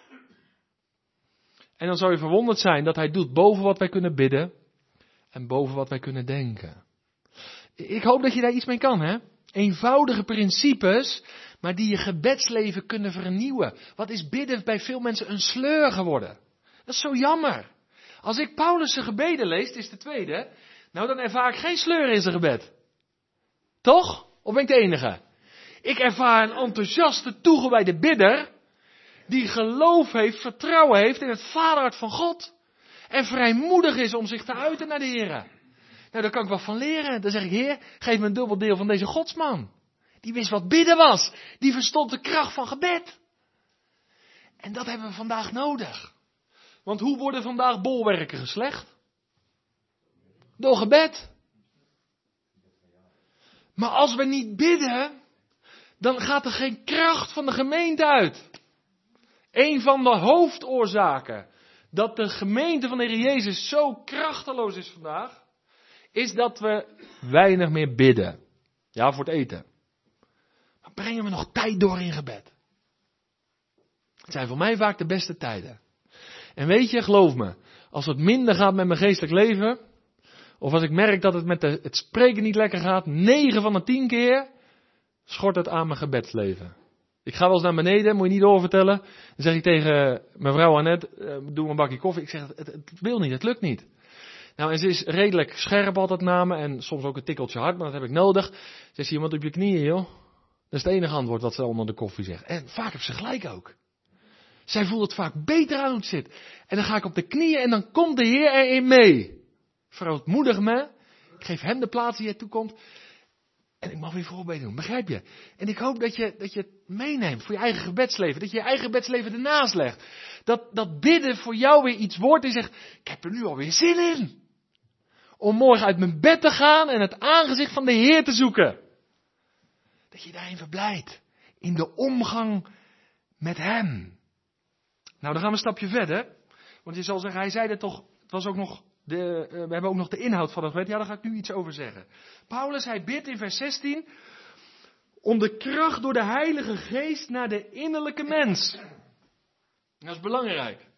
En dan zou je verwonderd zijn dat hij doet boven wat wij kunnen bidden en boven wat wij kunnen denken. Ik hoop dat je daar iets mee kan, hè? Eenvoudige principes, maar die je gebedsleven kunnen vernieuwen. Wat is bidden bij veel mensen een sleur geworden? Dat is zo jammer. Als ik Paulus' gebeden lees, het is de tweede, nou dan ervaar ik geen sleur in zijn gebed. Toch? Of ben ik de enige? Ik ervaar een enthousiaste, toegewijde bidder, die geloof heeft, vertrouwen heeft in het vaderhart van God. En vrijmoedig is om zich te uiten naar de Heer. Nou, daar kan ik wat van leren. Dan zeg ik, Heer, geef me een dubbel deel van deze godsman. Die wist wat bidden was. Die verstond de kracht van gebed. En dat hebben we vandaag nodig. Want hoe worden vandaag bolwerken geslecht? Door gebed. Maar als we niet bidden, dan gaat er geen kracht van de gemeente uit. Een van de hoofdoorzaken dat de gemeente van de Heer Jezus zo krachteloos is vandaag, is dat we weinig meer bidden. Ja, voor het eten. Maar brengen we nog tijd door in gebed? Het zijn voor mij vaak de beste tijden. En weet je, geloof me, als het minder gaat met mijn geestelijk leven, of als ik merk dat het met de, het spreken niet lekker gaat, negen van de tien keer schort het aan mijn gebedsleven. Ik ga wel eens naar beneden, moet je niet doorvertellen. Dan zeg ik tegen mevrouw Annette, uh, doe een bakje koffie. Ik zeg, het, het, het wil niet, het lukt niet. Nou, en ze is redelijk scherp altijd naar me en soms ook een tikkeltje hard, maar dat heb ik nodig. Zegt ze, iemand op je knieën, joh. Dat is het enige antwoord wat ze onder de koffie zegt. En vaak heeft ze gelijk ook. Zij voelt het vaak beter aan hoe het zit. En dan ga ik op de knieën en dan komt de Heer erin mee. Verootmoedig me. Ik geef hem de plaats die hij toekomt. En ik mag weer voorbeden doen, begrijp je? En ik hoop dat je, dat je het meeneemt voor je eigen gebedsleven. Dat je je eigen gebedsleven ernaast legt. Dat, dat bidden voor jou weer iets wordt en zegt, ik heb er nu alweer zin in. Om morgen uit mijn bed te gaan en het aangezicht van de Heer te zoeken. Dat je daarin verblijdt. In de omgang met hem. Nou, dan gaan we een stapje verder. Want je zal zeggen, hij zei het toch, het was ook nog, de, uh, we hebben ook nog de inhoud van het gebed. Ja, daar ga ik nu iets over zeggen. Paulus, hij bidt in vers zestien, om de kracht door de Heilige Geest naar de innerlijke mens. Dat is belangrijk.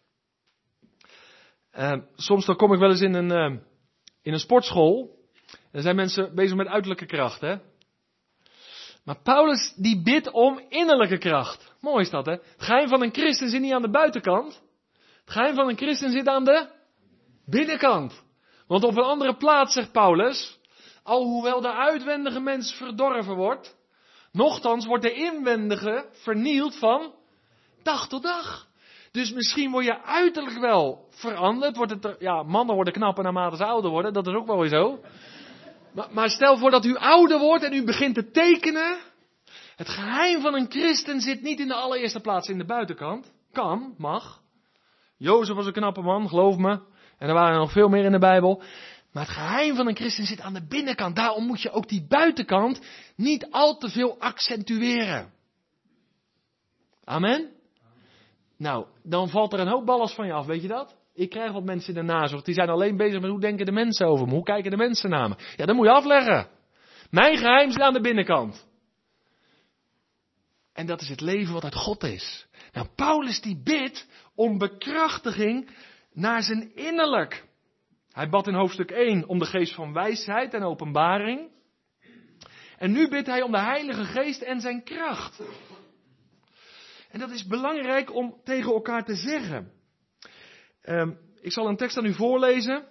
Uh, soms dan kom ik wel eens in een, uh, in een sportschool. En dan zijn mensen bezig met uiterlijke kracht, hè. Maar Paulus die bidt om innerlijke kracht. Mooi is dat, hè. Het geheim van een christen zit niet aan de buitenkant. Het geheim van een christen zit aan de binnenkant. Want op een andere plaats zegt Paulus, alhoewel de uitwendige mens verdorven wordt, nochtans wordt de inwendige vernield van dag tot dag. Dus misschien word je uiterlijk wel veranderd. Wordt het er, ja, mannen worden knapper naarmate ze ouder worden. Dat is ook wel weer zo. Maar, maar stel voor dat u ouder wordt en u begint te tekenen. Het geheim van een christen zit niet in de allereerste plaats in de buitenkant. Kan, mag. Jozef was een knappe man, geloof me. En er waren er nog veel meer in de Bijbel. Maar het geheim van een christen zit aan de binnenkant. Daarom moet je ook die buitenkant niet al te veel accentueren. Amen? Nou, dan valt er een hoop ballast van je af, weet je dat? Ik krijg wat mensen in de nazorg, die zijn alleen bezig met hoe denken de mensen over me, hoe kijken de mensen naar me. Ja, dat moet je afleggen. Mijn geheim zit aan de binnenkant. En dat is het leven wat uit God is. Nou, Paulus die bidt om bekrachtiging naar zijn innerlijk. Hij bad in hoofdstuk één om de geest van wijsheid en openbaring. En nu bidt hij om de Heilige Geest en zijn kracht. En dat is belangrijk om tegen elkaar te zeggen. Um, ik zal een tekst aan u voorlezen.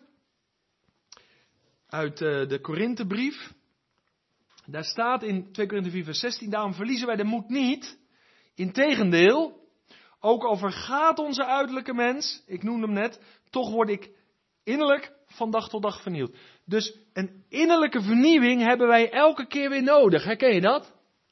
Uit uh, de Korinthebrief. Daar staat in twee Korinthe vier vers zestien. Daarom verliezen wij de moed niet. Integendeel. Ook al vergaat onze uiterlijke mens. Ik noemde hem net. Toch word ik innerlijk van dag tot dag vernieuwd. Dus een innerlijke vernieuwing hebben wij elke keer weer nodig. Herken je dat?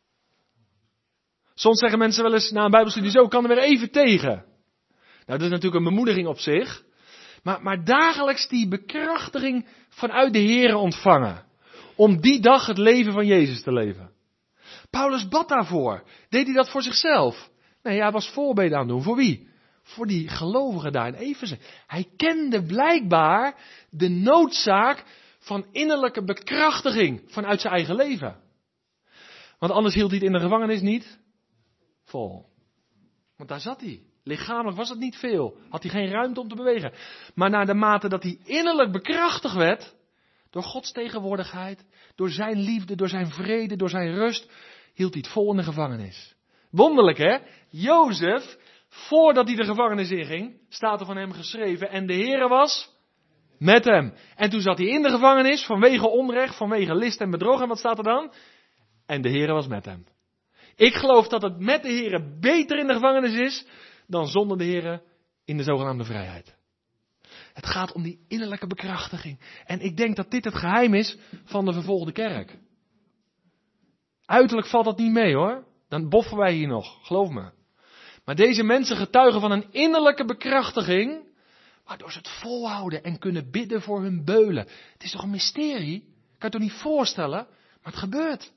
Soms zeggen mensen wel eens na een bijbelstudie zo, kan er weer even tegen. Nou, dat is natuurlijk een bemoediging op zich. Maar, maar dagelijks die bekrachtiging vanuit de Here ontvangen. Om die dag het leven van Jezus te leven. Paulus bad daarvoor. Deed hij dat voor zichzelf? Nee, hij was voorbeden aan het doen. Voor wie? Voor die gelovigen daar in Efeze. Hij kende blijkbaar de noodzaak van innerlijke bekrachtiging vanuit zijn eigen leven. Want anders hield hij het in de gevangenis niet vol. Want daar zat hij. Lichamelijk was het niet veel. Had hij geen ruimte om te bewegen. Maar naar de mate dat hij innerlijk bekrachtigd werd, door Gods tegenwoordigheid, door zijn liefde, door zijn vrede, door zijn rust, hield hij het vol in de gevangenis. Wonderlijk hè? Jozef, voordat hij de gevangenis inging, staat er van hem geschreven, en de Heere was met hem. En toen zat hij in de gevangenis, vanwege onrecht, vanwege list en bedrog, en wat staat er dan? En de Heere was met hem. Ik geloof dat het met de Heere beter in de gevangenis is, dan zonder de Heere in de zogenaamde vrijheid. Het gaat om die innerlijke bekrachtiging. En ik denk dat dit het geheim is van de vervolgde kerk. Uiterlijk valt dat niet mee hoor. Dan boffen wij hier nog, geloof me. Maar deze mensen getuigen van een innerlijke bekrachtiging, waardoor ze het volhouden en kunnen bidden voor hun beulen. Het is toch een mysterie? Kan je het toch niet voorstellen? Maar het gebeurt.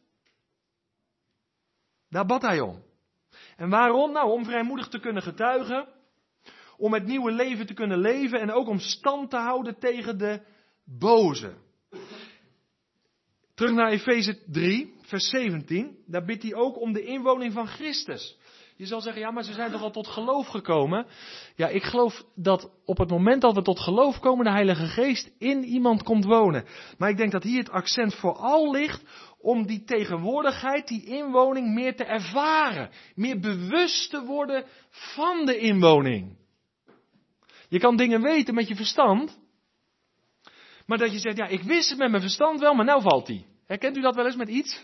Daar bad hij om. En waarom? Nou, om vrijmoedig te kunnen getuigen. Om het nieuwe leven te kunnen leven. En ook om stand te houden tegen de boze. Terug naar Efeze drie, vers zeventien. Daar bidt hij ook om de inwoning van Christus. Je zal zeggen, ja, maar ze zijn toch al tot geloof gekomen? Ja, ik geloof dat op het moment dat we tot geloof komen, de Heilige Geest in iemand komt wonen. Maar ik denk dat hier het accent vooral ligt om die tegenwoordigheid, die inwoning meer te ervaren. Meer bewust te worden van de inwoning. Je kan dingen weten met je verstand. Maar dat je zegt, ja, ik wist het met mijn verstand wel, maar nou valt die. Herkent u dat wel eens met iets?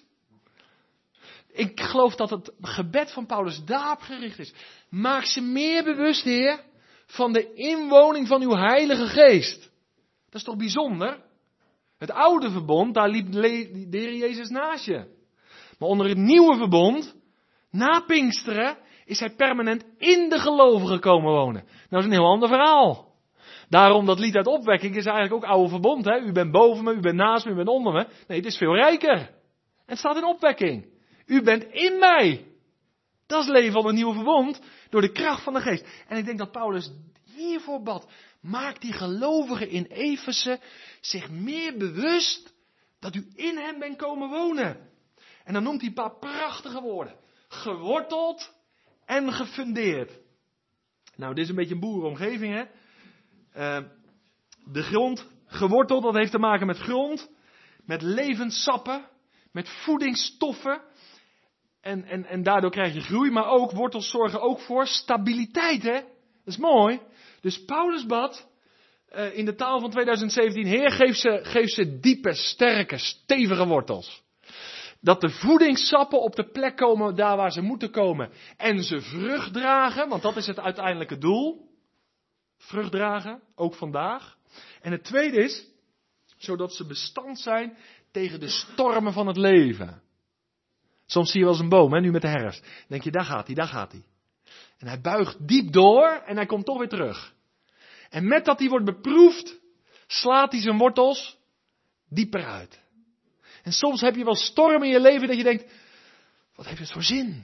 Ik geloof dat het gebed van Paulus daarop gericht is. Maak ze meer bewust, Heer, van de inwoning van uw Heilige Geest. Dat is toch bijzonder? Het oude verbond, daar liep de Heer Jezus naast je. Maar onder het nieuwe verbond, na Pinksteren, is hij permanent in de gelovigen komen wonen. Nou, dat is een heel ander verhaal. Daarom dat lied uit Opwekking is eigenlijk ook oude verbond. Hè? U bent boven me, u bent naast me, u bent onder me. Nee, het is veel rijker. En het staat in Opwekking. U bent in mij. Dat is leven van een nieuwe verbond. Door de kracht van de geest. En ik denk dat Paulus hiervoor bad. Maak die gelovigen in Efeze zich meer bewust dat u in hem bent komen wonen. En dan noemt hij een paar prachtige woorden. Geworteld en gefundeerd. Nou, dit is een beetje een boerenomgeving, hè. Uh, de grond, geworteld, dat heeft te maken met grond. Met levenssappen. Met voedingsstoffen. En, en, en daardoor krijg je groei, maar ook, wortels zorgen ook voor stabiliteit, hè. Dat is mooi. Dus Paulus bad, uh, in de taal van tweeduizend zeventien, Heer, geef ze, geef ze diepe, sterke, stevige wortels. Dat de voedingssappen op de plek komen, daar waar ze moeten komen. En ze vrucht dragen, want dat is het uiteindelijke doel. Vrucht dragen, ook vandaag. En het tweede is, zodat ze bestand zijn tegen de stormen van het leven. Soms zie je wel eens een boom, hè, nu met de herfst. Dan denk je, daar gaat hij, daar gaat hij. En hij buigt diep door en hij komt toch weer terug. En met dat hij wordt beproefd, slaat hij zijn wortels dieper uit. En soms heb je wel stormen in je leven dat je denkt, wat heeft het voor zin?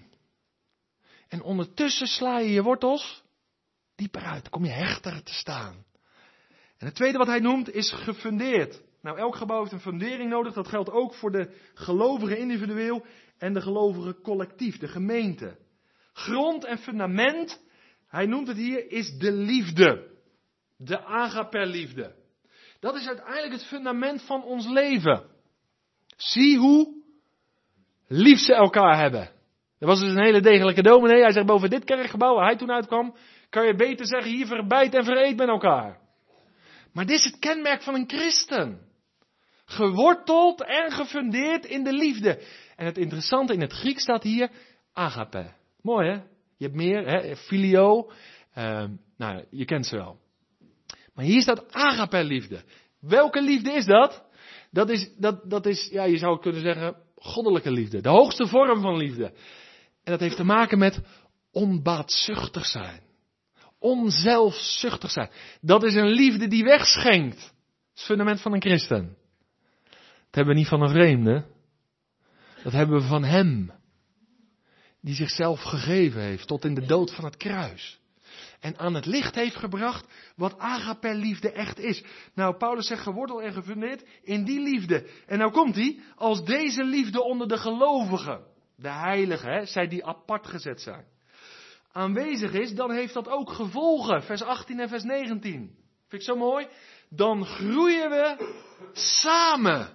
En ondertussen sla je je wortels dieper uit. Dan kom je hechter te staan. En het tweede wat hij noemt is gefundeerd. Nou, elk gebouw heeft een fundering nodig. Dat geldt ook voor de gelovigen individueel en de gelovigen collectief, de gemeente. Grond en fundament Hij noemt het hier, is de liefde. De agape-liefde. Dat is uiteindelijk het fundament van ons leven. Zie hoe lief ze elkaar hebben. Er was dus een hele degelijke dominee. Hij zegt, boven dit kerkgebouw waar hij toen uitkwam, kan je beter zeggen, hier verbijt en vereet met elkaar. Maar dit is het kenmerk van een christen. Geworteld en gefundeerd in de liefde. En het interessante, in het Grieks staat hier agape. Mooi hè? Je hebt meer, hè? Filio. Uh, nou, je kent ze wel. Maar hier staat agape-liefde. Welke liefde is dat? Dat is, dat, dat is, ja, je zou kunnen zeggen, goddelijke liefde. De hoogste vorm van liefde. En dat heeft te maken met onbaatzuchtig zijn. Onzelfzuchtig zijn. Dat is een liefde die wegschenkt. Dat is het fundament van een christen. Dat hebben we niet van een vreemde. Dat hebben we van hem. Die zichzelf gegeven heeft tot in de dood van het kruis. En aan het licht heeft gebracht wat agape-liefde echt is. Nou, Paulus zegt geworteld en gefundeerd in die liefde. En nou komt hij, als deze liefde onder de gelovigen, de heiligen, hè, zij die apart gezet zijn, aanwezig is, dan heeft dat ook gevolgen. Vers achttien en vers negentien. Vind ik zo mooi? Dan groeien we samen.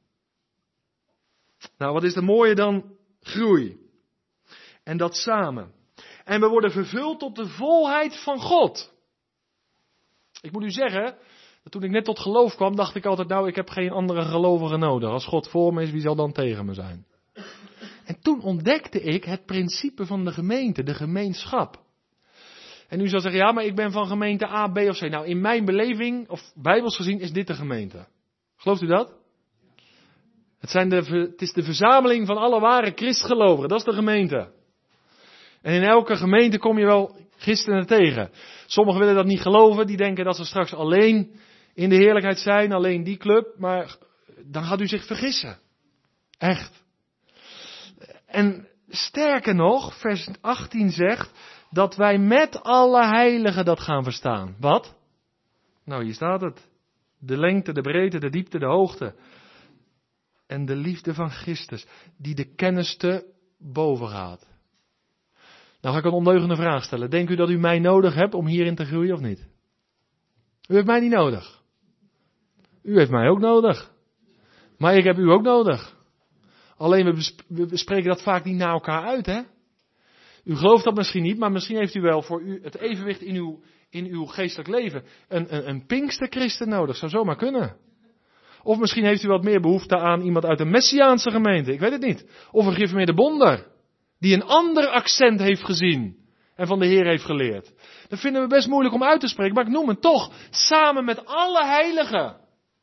Nou, wat is er mooier dan groei? En dat samen. En we worden vervuld tot de volheid van God. Ik moet u zeggen, dat toen ik net tot geloof kwam, dacht ik altijd, nou, ik heb geen andere gelovigen nodig. Als God voor me is, wie zal dan tegen me zijn? En toen ontdekte ik het principe van de gemeente, de gemeenschap. En u zal zeggen, ja, maar ik ben van gemeente A, B of C. Nou, in mijn beleving, of bijbels gezien, is dit de gemeente. Gelooft u dat? Het, zijn de, het is de verzameling van alle ware christgelovigen. Dat is de gemeente. En in elke gemeente kom je wel christenen tegen. Sommigen willen dat niet geloven. Die denken dat ze straks alleen in de heerlijkheid zijn. Alleen die club. Maar dan gaat u zich vergissen. Echt. En sterker nog, vers achttien zegt dat wij met alle heiligen dat gaan verstaan. Wat? Nou, hier staat het. De lengte, de breedte, de diepte, de hoogte. En de liefde van Christus, die de kennis te boven gaat. Nou ga ik een ondeugende vraag stellen. Denkt u dat u mij nodig hebt om hierin te groeien of niet? U heeft mij niet nodig. U heeft mij ook nodig. Maar ik heb u ook nodig. Alleen we, besp- we spreken dat vaak niet naar elkaar uit, hè? U gelooft dat misschien niet, maar misschien heeft u wel voor u het evenwicht in uw, in uw geestelijk leven een, een, een pinksterchristen nodig. Zou zomaar kunnen. Of misschien heeft u wat meer behoefte aan iemand uit een messiaanse gemeente. Ik weet het niet. Of een gereformeerde bonder. Die een ander accent heeft gezien. En van de Heer heeft geleerd. Dat vinden we best moeilijk om uit te spreken. Maar ik noem het toch. Samen met alle heiligen.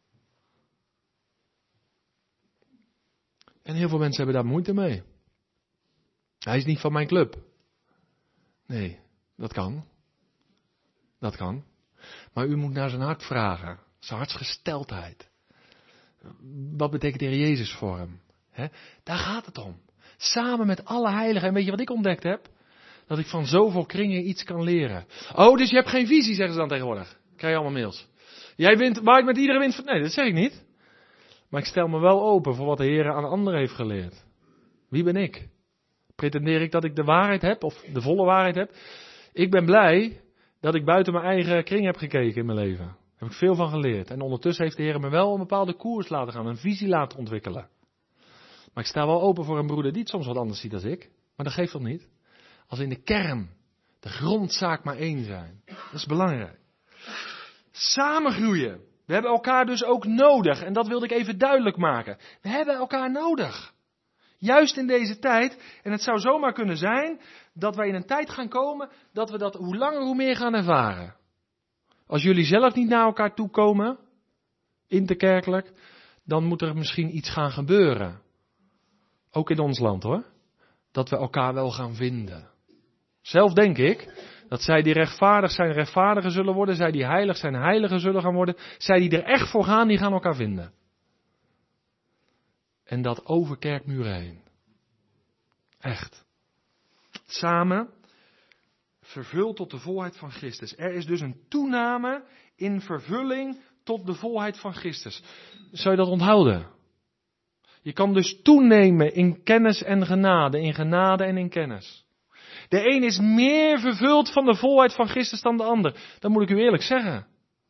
En heel veel mensen hebben daar moeite mee. Hij is niet van mijn club. Nee, dat kan. Dat kan. Maar u moet naar zijn hart vragen. Zijn hartsgesteldheid. Wat betekent de Heer Jezus voor hem? He? Daar gaat het om. Samen met alle heiligen. En weet je wat ik ontdekt heb? Dat ik van zoveel kringen iets kan leren. Oh, dus je hebt geen visie, zeggen ze dan tegenwoordig. Krijg je allemaal mails. Jij wint, waait met iedere wind. Nee, dat zeg ik niet. Maar ik stel me wel open voor wat de Heer aan anderen heeft geleerd. Wie ben ik? Pretendeer ik dat ik de waarheid heb? Of de volle waarheid heb? Ik ben blij dat ik buiten mijn eigen kring heb gekeken in mijn leven. Daar heb ik veel van geleerd. En ondertussen heeft de Heer me wel een bepaalde koers laten gaan. Een visie laten ontwikkelen. Maar ik sta wel open voor een broeder die het soms wat anders ziet dan ik. Maar dat geeft toch niet? Als in de kern, de grondzaak maar één zijn. Dat is belangrijk. Samen groeien. We hebben elkaar dus ook nodig. En dat wilde ik even duidelijk maken. We hebben elkaar nodig. Juist in deze tijd. En het zou zomaar kunnen zijn dat wij in een tijd gaan komen dat we dat hoe langer hoe meer gaan ervaren. Als jullie zelf niet naar elkaar toe komen, interkerkelijk, dan moet er misschien iets gaan gebeuren. Ook in ons land hoor. Dat we elkaar wel gaan vinden. Zelf denk ik dat zij die rechtvaardig zijn rechtvaardiger zullen worden. Zij die heilig zijn heiliger zullen gaan worden. Zij die er echt voor gaan, die gaan elkaar vinden. En dat over kerkmuren heen. Echt. Samen vervuld tot de volheid van Christus. Er is dus een toename in vervulling tot de volheid van Christus. Zou je dat onthouden? Je kan dus toenemen in kennis en genade. In genade en in kennis. De een is meer vervuld van de volheid van Christus dan de ander. Dat moet ik u eerlijk zeggen.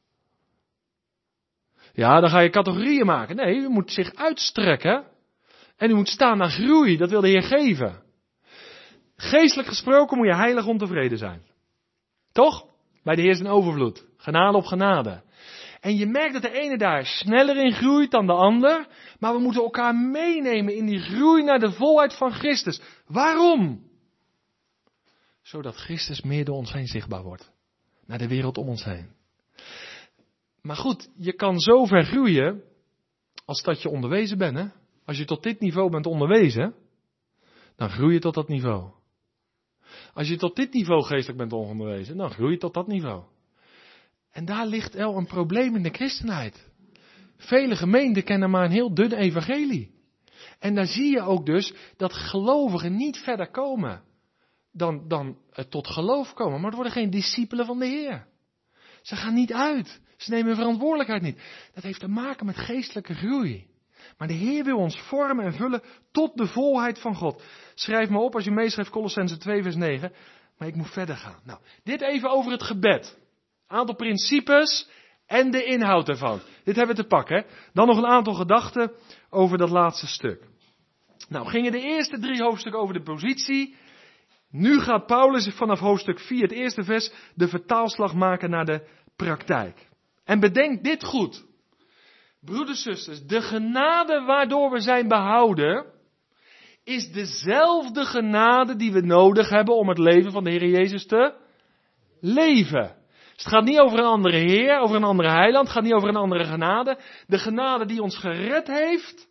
Ja, dan ga je categorieën maken. Nee, u moet zich uitstrekken. En u moet staan naar groei. Dat wil de Heer geven. Geestelijk gesproken moet je heilig ontevreden zijn. Toch? Bij de Heer is een overvloed. Genade op genade. En je merkt dat de ene daar sneller in groeit dan de ander. Maar we moeten elkaar meenemen in die groei naar de volheid van Christus. Waarom? Zodat Christus meer door ons heen zichtbaar wordt. Naar de wereld om ons heen. Maar goed, je kan zo ver groeien als dat je onderwezen bent. Hè? Als je tot dit niveau bent onderwezen, dan groei je tot dat niveau. Als je tot dit niveau geestelijk bent onderwezen, dan groei je tot dat niveau. En daar ligt wel een probleem in de christenheid. Vele gemeenten kennen maar een heel dun evangelie. En daar zie je ook dus dat gelovigen niet verder komen dan, dan uh, tot geloof komen. Maar het worden geen discipelen van de Heer. Ze gaan niet uit. Ze nemen verantwoordelijkheid niet. Dat heeft te maken met geestelijke groei. Maar de Heer wil ons vormen en vullen tot de volheid van God. Schrijf me op als je meeschrijft Kolossenzen twee vers negen. Maar ik moet verder gaan. Nou, dit even over het gebed. Aantal principes en de inhoud ervan. Dit hebben we te pakken. Hè? Dan nog een aantal gedachten over dat laatste stuk. Nou, gingen de eerste drie hoofdstukken over de positie. Nu gaat Paulus vanaf hoofdstuk vier, het eerste vers, de vertaalslag maken naar de praktijk. En bedenk dit goed. Broeders en zusters, de genade waardoor we zijn behouden, is dezelfde genade die we nodig hebben om het leven van de Heer Jezus te leven. Dus het gaat niet over een andere Heer, over een andere heiland, het gaat niet over een andere genade. De genade die ons gered heeft,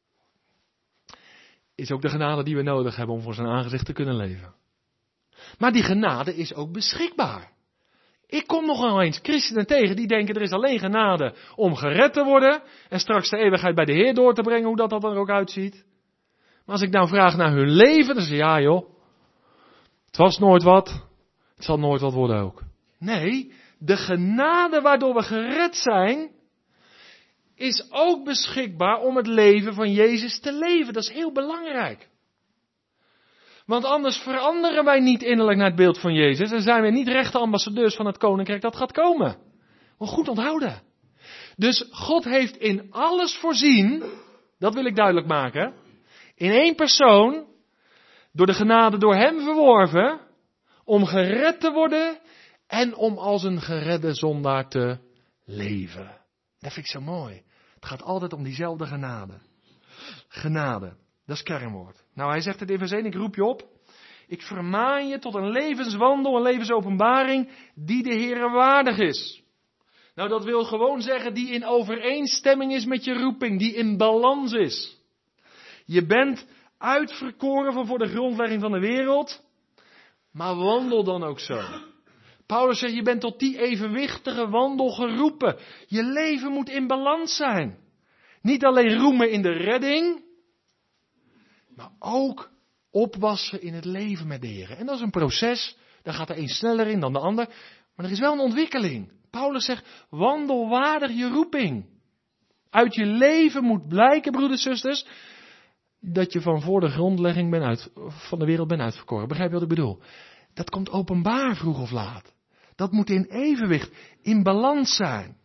is ook de genade die we nodig hebben om voor zijn aangezicht te kunnen leven. Maar die genade is ook beschikbaar. Ik kom nog wel eens christenen tegen die denken er is alleen genade om gered te worden en straks de eeuwigheid bij de Heer door te brengen, hoe dat, dat er ook uitziet. Maar als ik nou vraag naar hun leven, dan zeg je ja joh, het was nooit wat, het zal nooit wat worden ook. Nee, de genade waardoor we gered zijn, is ook beschikbaar om het leven van Jezus te leven. Dat is heel belangrijk. Want anders veranderen wij niet innerlijk naar het beeld van Jezus. En zijn we niet rechte ambassadeurs van het koninkrijk dat gaat komen. Wel goed onthouden. Dus God heeft in alles voorzien, dat wil ik duidelijk maken, in één persoon, door de genade door hem verworven, om gered te worden en om als een geredde zondaar te leven. Dat vind ik zo mooi. Het gaat altijd om diezelfde genade. Genade, dat is kernwoord. Nou, hij zegt het in vers één, ik roep je op. Ik vermaan je tot een levenswandel, een levensopenbaring die de Heere waardig is. Nou, dat wil gewoon zeggen die in overeenstemming is met je roeping, die in balans is. Je bent uitverkoren van voor de grondlegging van de wereld, maar wandel dan ook zo. Paulus zegt, je bent tot die evenwichtige wandel geroepen. Je leven moet in balans zijn. Niet alleen roemen in de redding, maar ook opwassen in het leven met de Heer. En dat is een proces, daar gaat de een sneller in dan de ander, maar er is wel een ontwikkeling. Paulus zegt, wandel waardig je roeping. Uit je leven moet blijken, broeders en zusters, dat je van voor de grondlegging ben uit, van de wereld bent uitverkoren. Begrijp je wat ik bedoel? Dat komt openbaar vroeg of laat. Dat moet in evenwicht, in balans zijn.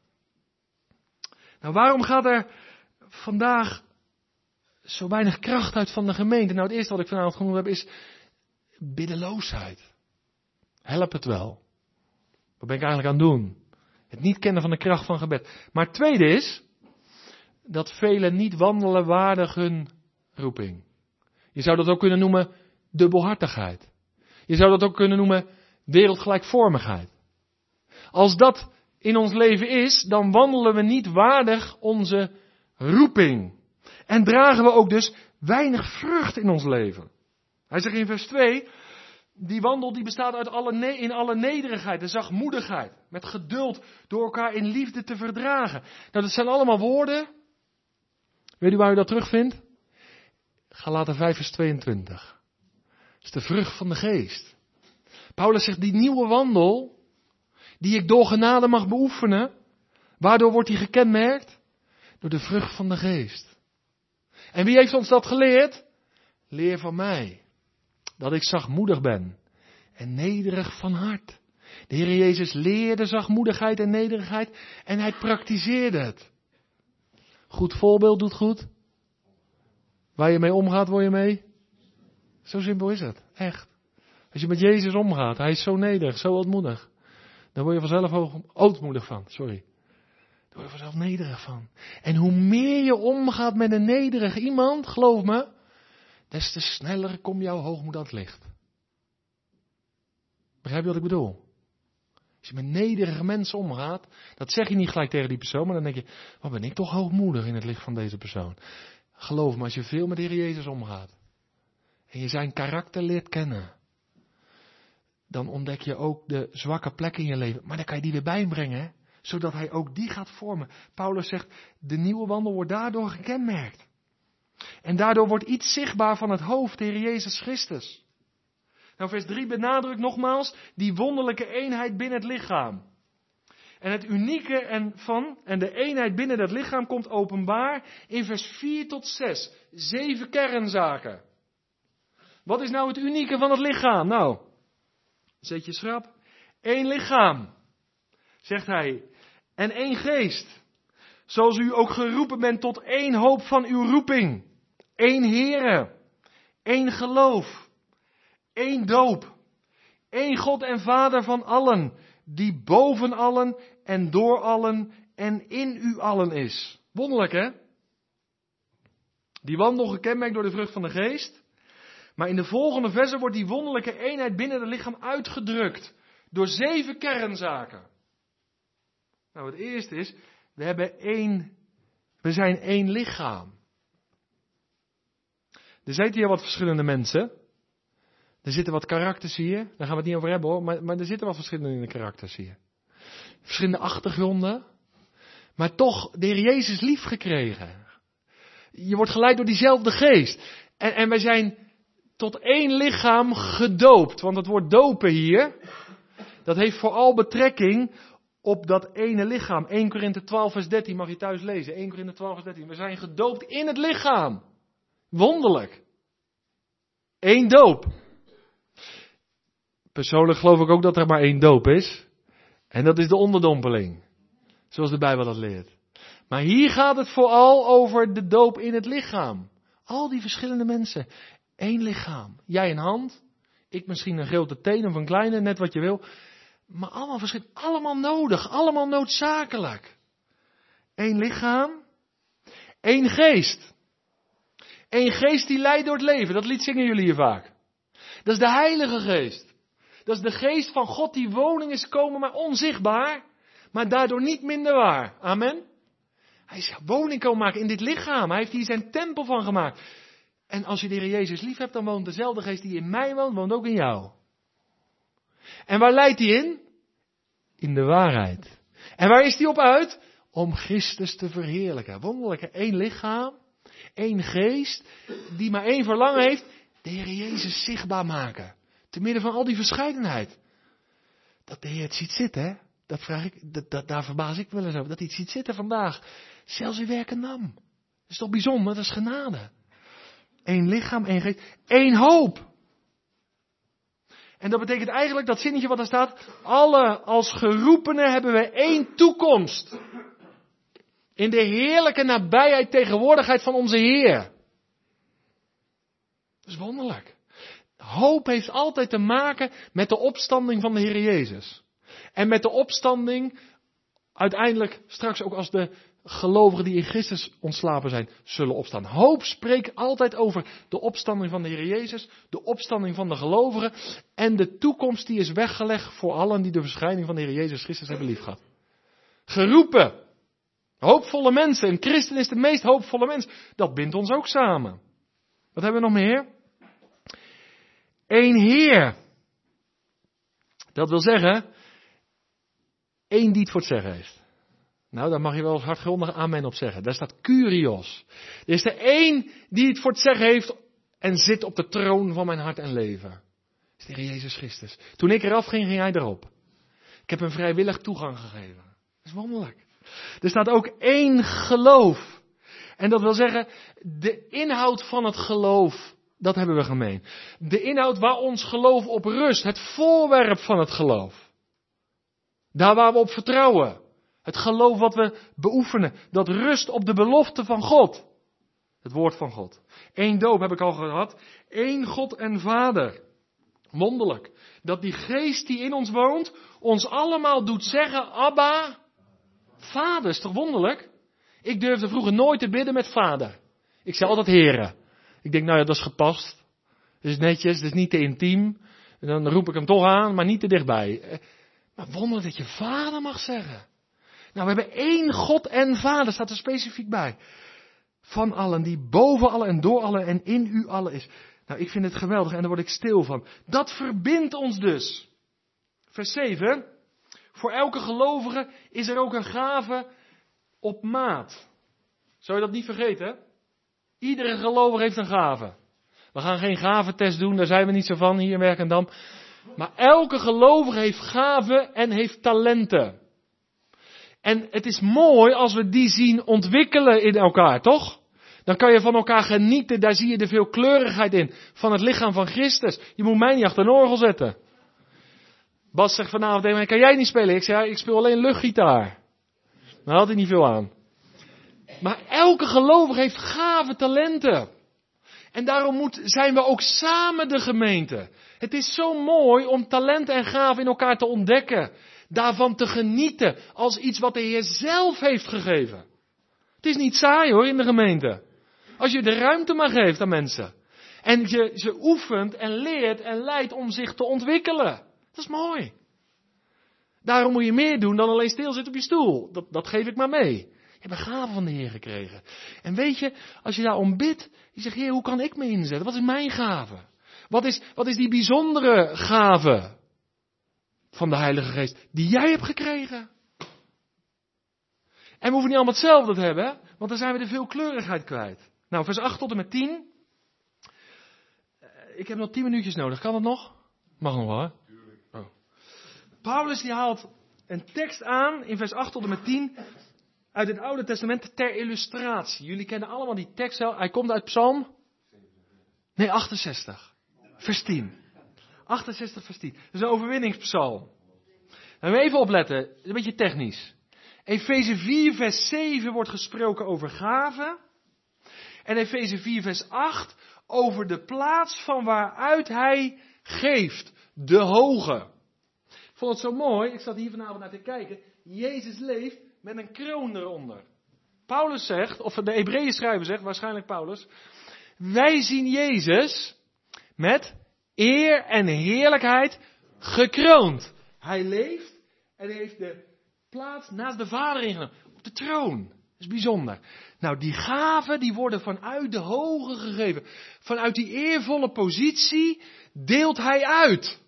Nou, waarom gaat er vandaag zo weinig kracht uit van de gemeente? Nou, het eerste wat ik vanavond genoemd heb is biddeloosheid. Help het wel. Wat ben ik eigenlijk aan het doen? Het niet kennen van de kracht van gebed. Maar het tweede is dat velen niet wandelen waardig hun roeping. Je zou dat ook kunnen noemen dubbelhartigheid. Je zou dat ook kunnen noemen wereldgelijkvormigheid. Als dat in ons leven is, dan wandelen we niet waardig onze roeping. En dragen we ook dus weinig vrucht in ons leven. Hij zegt in vers twee, die wandel die bestaat uit alle ne- in alle nederigheid en zachtmoedigheid. Met geduld, door elkaar in liefde te verdragen. Nou, dat zijn allemaal woorden. Weet u waar u dat terugvindt? Galaten vijf vers tweeëntwintig. Dat is de vrucht van de geest. Paulus zegt, die nieuwe wandel, die ik door genade mag beoefenen, waardoor wordt die gekenmerkt? Door de vrucht van de geest. En wie heeft ons dat geleerd? Leer van mij. dat ik zachtmoedig ben en nederig van hart. De Heer Jezus leerde zachtmoedigheid en nederigheid en hij praktiseerde het. Goed voorbeeld doet goed. Waar je mee omgaat, word je mee. Zo simpel is het, echt. Als je met Jezus omgaat, hij is zo nederig, zo ootmoedig. Dan word je vanzelf hoog, ootmoedig van, sorry. Daar word je vanzelf nederig van. En hoe meer je omgaat met een nederig iemand, geloof me, des te sneller komt jouw hoogmoed aan het licht. Begrijp je wat ik bedoel? Als je met nederige mensen omgaat, dat zeg je niet gelijk tegen die persoon, maar dan denk je, wat ben ik toch hoogmoedig in het licht van deze persoon. Geloof me, als je veel met de Heer Jezus omgaat, en je zijn karakter leert kennen, dan ontdek je ook de zwakke plekken in je leven. Maar dan kan je die weer bijbrengen, hè? Zodat hij ook die gaat vormen. Paulus zegt, de nieuwe wandel wordt daardoor gekenmerkt. En daardoor wordt iets zichtbaar van het hoofd, de Heer Jezus Christus. Nou, vers drie benadrukt nogmaals die wonderlijke eenheid binnen het lichaam. En het unieke en van en de eenheid binnen dat lichaam komt openbaar in vers vier tot zes. Zeven kernzaken. Wat is nou het unieke van het lichaam? Nou, zet je schrap. Eén lichaam, zegt hij, en één geest. Zoals u ook geroepen bent tot één hoop van uw roeping. Eén Heere, één geloof, één doop, één God en Vader van allen, die boven allen en door allen en in u allen is. Wonderlijk, hè? Die wandel gekenmerkt door de vrucht van de geest. Maar in de volgende versen wordt die wonderlijke eenheid binnen het lichaam uitgedrukt door zeven kernzaken. Nou, het eerste is, we hebben één, we zijn één lichaam. Er zitten hier wat verschillende mensen. Er zitten wat karakters hier. Daar gaan we het niet over hebben hoor. Maar, maar er zitten wat verschillende karakters hier. Verschillende achtergronden. Maar toch de Heer Jezus lief gekregen. Je wordt geleid door diezelfde geest. En, en wij zijn tot één lichaam gedoopt. Want het woord dopen hier, dat heeft vooral betrekking op dat ene lichaam. Eerste Korinthe twaalf vers dertien mag je thuis lezen. Eerste Korinthe twaalf vers dertien. We zijn gedoopt in het lichaam. Wonderlijk. Eén doop. Persoonlijk geloof ik ook dat er maar één doop is. En dat is de onderdompeling. Zoals de Bijbel dat leert. Maar hier gaat het vooral over de doop in het lichaam. Al die verschillende mensen. Eén lichaam. Jij een hand. Ik misschien een grote teen of een kleine, net wat je wil. Maar allemaal verschillend. Allemaal nodig. Allemaal noodzakelijk. Eén lichaam. Eén geest. Eén geest die leidt door het leven. Dat lied zingen jullie hier vaak. Dat is de Heilige Geest. Dat is de geest van God die woning is komen, maar onzichtbaar. Maar daardoor niet minder waar. Amen. Hij is woning komen maken in dit lichaam. Hij heeft hier zijn tempel van gemaakt. En als je de Heer Jezus lief hebt, dan woont dezelfde geest die in mij woont, woont ook in jou. En waar leidt hij in? In de waarheid. En waar is hij op uit? Om Christus te verheerlijken. Wonderlijk, één lichaam, één geest, die maar één verlangen heeft. De Heer Jezus zichtbaar maken. Te midden van al die verscheidenheid. Dat de Heer het ziet zitten, hè? Dat vraag ik, dat, dat, daar verbaas ik wel eens over. Dat hij het ziet zitten vandaag. Zelfs in Werkendam. Dat is toch bijzonder, dat is genade. Eén lichaam, één geest, één hoop. En dat betekent eigenlijk, dat zinnetje wat er staat, alle als geroepenen hebben we één toekomst. In de heerlijke nabijheid, tegenwoordigheid van onze Heer. Dat is wonderlijk. Hoop heeft altijd te maken met de opstanding van de Heer Jezus. En met de opstanding, uiteindelijk straks ook als de gelovigen die in Christus ontslapen zijn, zullen opstaan. Hoop spreekt altijd over de opstanding van de Heer Jezus, de opstanding van de gelovigen en de toekomst die is weggelegd voor allen die de verschijning van de Heer Jezus Christus hebben liefgehad. Geroepen, hoopvolle mensen. Een christen is de meest hoopvolle mens. Dat bindt ons ook samen. Wat hebben we nog meer? Eén Heer. Dat wil zeggen, één die het voor het zeggen heeft. Nou, daar mag je wel eens hardgrondig amen op zeggen. Daar staat Kyrios. Er is er één die het voor het zeggen heeft en zit op de troon van mijn hart en leven. Dat is de Heer Jezus Christus. Toen ik eraf ging, ging hij erop. Ik heb hem vrijwillig toegang gegeven. Dat is wonderlijk. Er staat ook één geloof. En dat wil zeggen, de inhoud van het geloof dat hebben we gemeen. De inhoud waar ons geloof op rust. Het voorwerp van het geloof. Daar waar we op vertrouwen. Het geloof wat we beoefenen. Dat rust op de belofte van God. Het woord van God. Eén doop heb ik al gehad. Eén God en Vader. Wonderlijk. Dat die geest die in ons woont, ons allemaal doet zeggen, Abba, Vader. Is toch wonderlijk? Ik durfde vroeger nooit te bidden met Vader. Ik zei altijd Here. Ik denk, nou ja, dat is gepast. Dat is netjes, dat is niet te intiem. En dan roep ik hem toch aan, maar niet te dichtbij. Maar wonderlijk dat je Vader mag zeggen. Nou, we hebben één God en Vader, staat er specifiek bij. Van allen, die boven allen en door allen en in u allen is. Nou, ik vind het geweldig en daar word ik stil van. Dat verbindt ons dus. Vers zeven. Voor elke gelovige is er ook een gave op maat. Zou je dat niet vergeten? Iedere gelovige heeft een gave. We gaan geen gaventest doen, daar zijn we niet zo van hier in Werkendam. Maar elke gelovige heeft gaven en heeft talenten. En het is mooi als we die zien ontwikkelen in elkaar, toch? Dan kan je van elkaar genieten, daar zie je de veelkleurigheid in. Van het lichaam van Christus. Je moet mij niet achter een orgel zetten. Bas zegt vanavond tegen mij, kan jij niet spelen? Ik zeg, ja, ik speel alleen luchtgitaar. Daar had hij niet veel aan. Maar elke gelovige heeft gave talenten. En daarom moet, zijn we ook samen de gemeente. Het is zo mooi om talenten en gaven in elkaar te ontdekken. Daarvan te genieten als iets wat de Heer zelf heeft gegeven. Het is niet saai hoor in de gemeente. Als je de ruimte maar geeft aan mensen. En je ze oefent en leert en leidt om zich te ontwikkelen. Dat is mooi. Daarom moet je meer doen dan alleen stilzitten op je stoel. Dat, dat geef ik maar mee. Je hebt een gave van de Heer gekregen. En weet je, als je daarom bidt, je zegt, Heer, hoe kan ik me inzetten? Wat is mijn gave? Wat is, wat is die bijzondere gave van de Heilige Geest die jij hebt gekregen? En we hoeven niet allemaal hetzelfde te hebben, hè? Want dan zijn we de veelkleurigheid kwijt. Nou, vers acht tot en met tien. Ik heb nog tien minuutjes nodig. Kan dat nog? Mag nog wel, hè? Oh. Paulus die haalt een tekst aan in vers acht tot en met tien uit het Oude Testament ter illustratie. Jullie kennen allemaal die tekst wel. Hij komt uit Psalm? Nee, achtenzestig. Vers tien. achtenzestig vers tien. Dat is een overwinningspsalm. En even opletten, een beetje technisch. Efeze vier vers zeven wordt gesproken over gaven. En Efeze vier vers acht over de plaats van waaruit hij geeft. De hoge. Ik vond het zo mooi, ik zat hier vanavond naar te kijken. Jezus leeft met een kroon eronder. Paulus zegt, of de Hebreeën schrijver zegt, waarschijnlijk Paulus. Wij zien Jezus met eer en heerlijkheid gekroond. Hij leeft en heeft de plaats naast de Vader ingenomen. Op de troon. Dat is bijzonder. Nou, die gaven die worden vanuit de hoge gegeven. Vanuit die eervolle positie deelt hij uit.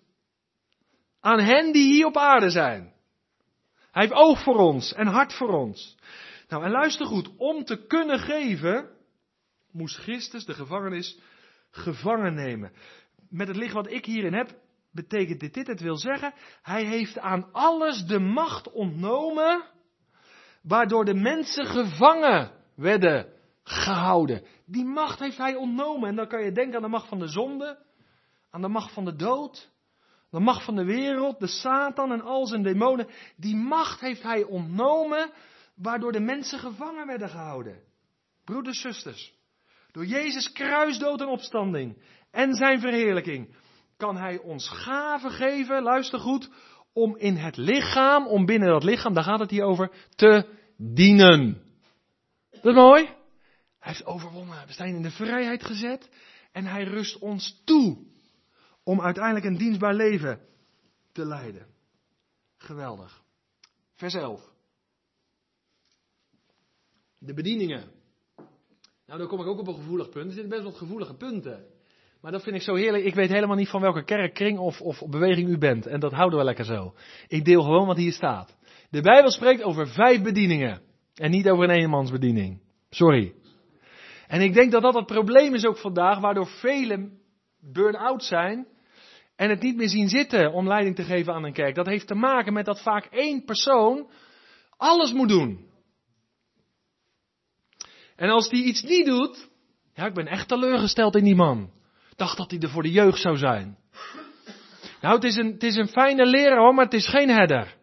Aan hen die hier op aarde zijn. Hij heeft oog voor ons en hart voor ons. Nou, en luister goed. Om te kunnen geven, moest Christus de gevangenis gevangen nemen. Met het licht wat ik hierin heb, betekent dit dit. Het wil zeggen, hij heeft aan alles de macht ontnomen, waardoor de mensen gevangen werden gehouden. Die macht heeft hij ontnomen. En dan kan je denken aan de macht van de zonde, aan de macht van de dood, de macht van de wereld, de Satan en al zijn demonen. Die macht heeft hij ontnomen, waardoor de mensen gevangen werden gehouden. Broeders, zusters, door Jezus kruisdood en opstanding en zijn verheerlijking kan hij ons gaven geven, luister goed, om in het lichaam, om binnen dat lichaam, daar gaat het hier over, te dienen. Dat is mooi. Hij heeft overwonnen. We zijn in de vrijheid gezet en hij rust ons toe om uiteindelijk een dienstbaar leven te leiden. Geweldig. Vers elf. De bedieningen. Nou, dan kom ik ook op een gevoelig punt. Er zitten best wat gevoelige punten. Maar dat vind ik zo heerlijk. Ik weet helemaal niet van welke kerk, kring of, of beweging u bent. En dat houden we lekker zo. Ik deel gewoon wat hier staat. De Bijbel spreekt over vijf bedieningen. En niet over een eenmansbediening. Sorry. En ik denk dat dat het probleem is ook vandaag. Waardoor velen burn-out zijn. En het niet meer zien zitten om leiding te geven aan een kerk. Dat heeft te maken met dat vaak één persoon alles moet doen. En als die iets niet doet. Ja, ik ben echt teleurgesteld in die man. Dacht dat hij er voor de jeugd zou zijn. Nou, het is een, het is een fijne leraar hoor, maar het is geen herder.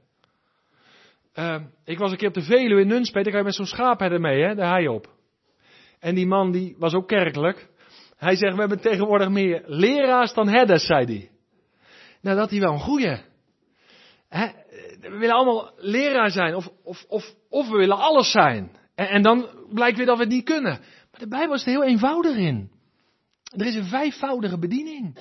Uh, ik was een keer op de Veluwe in Nunspeet, daar ga je met zo'n schaapherder mee, hè, daar haai je op. En die man die was ook kerkelijk. Hij zegt, we hebben tegenwoordig meer leraars dan herders, zei hij. Nou, dat is wel een goeie. Hè? We willen allemaal leraar zijn, of, of, of, of we willen alles zijn. En, en dan blijkt weer dat we het niet kunnen. Maar de Bijbel is er heel eenvoudig in. Er is een vijfvoudige bediening.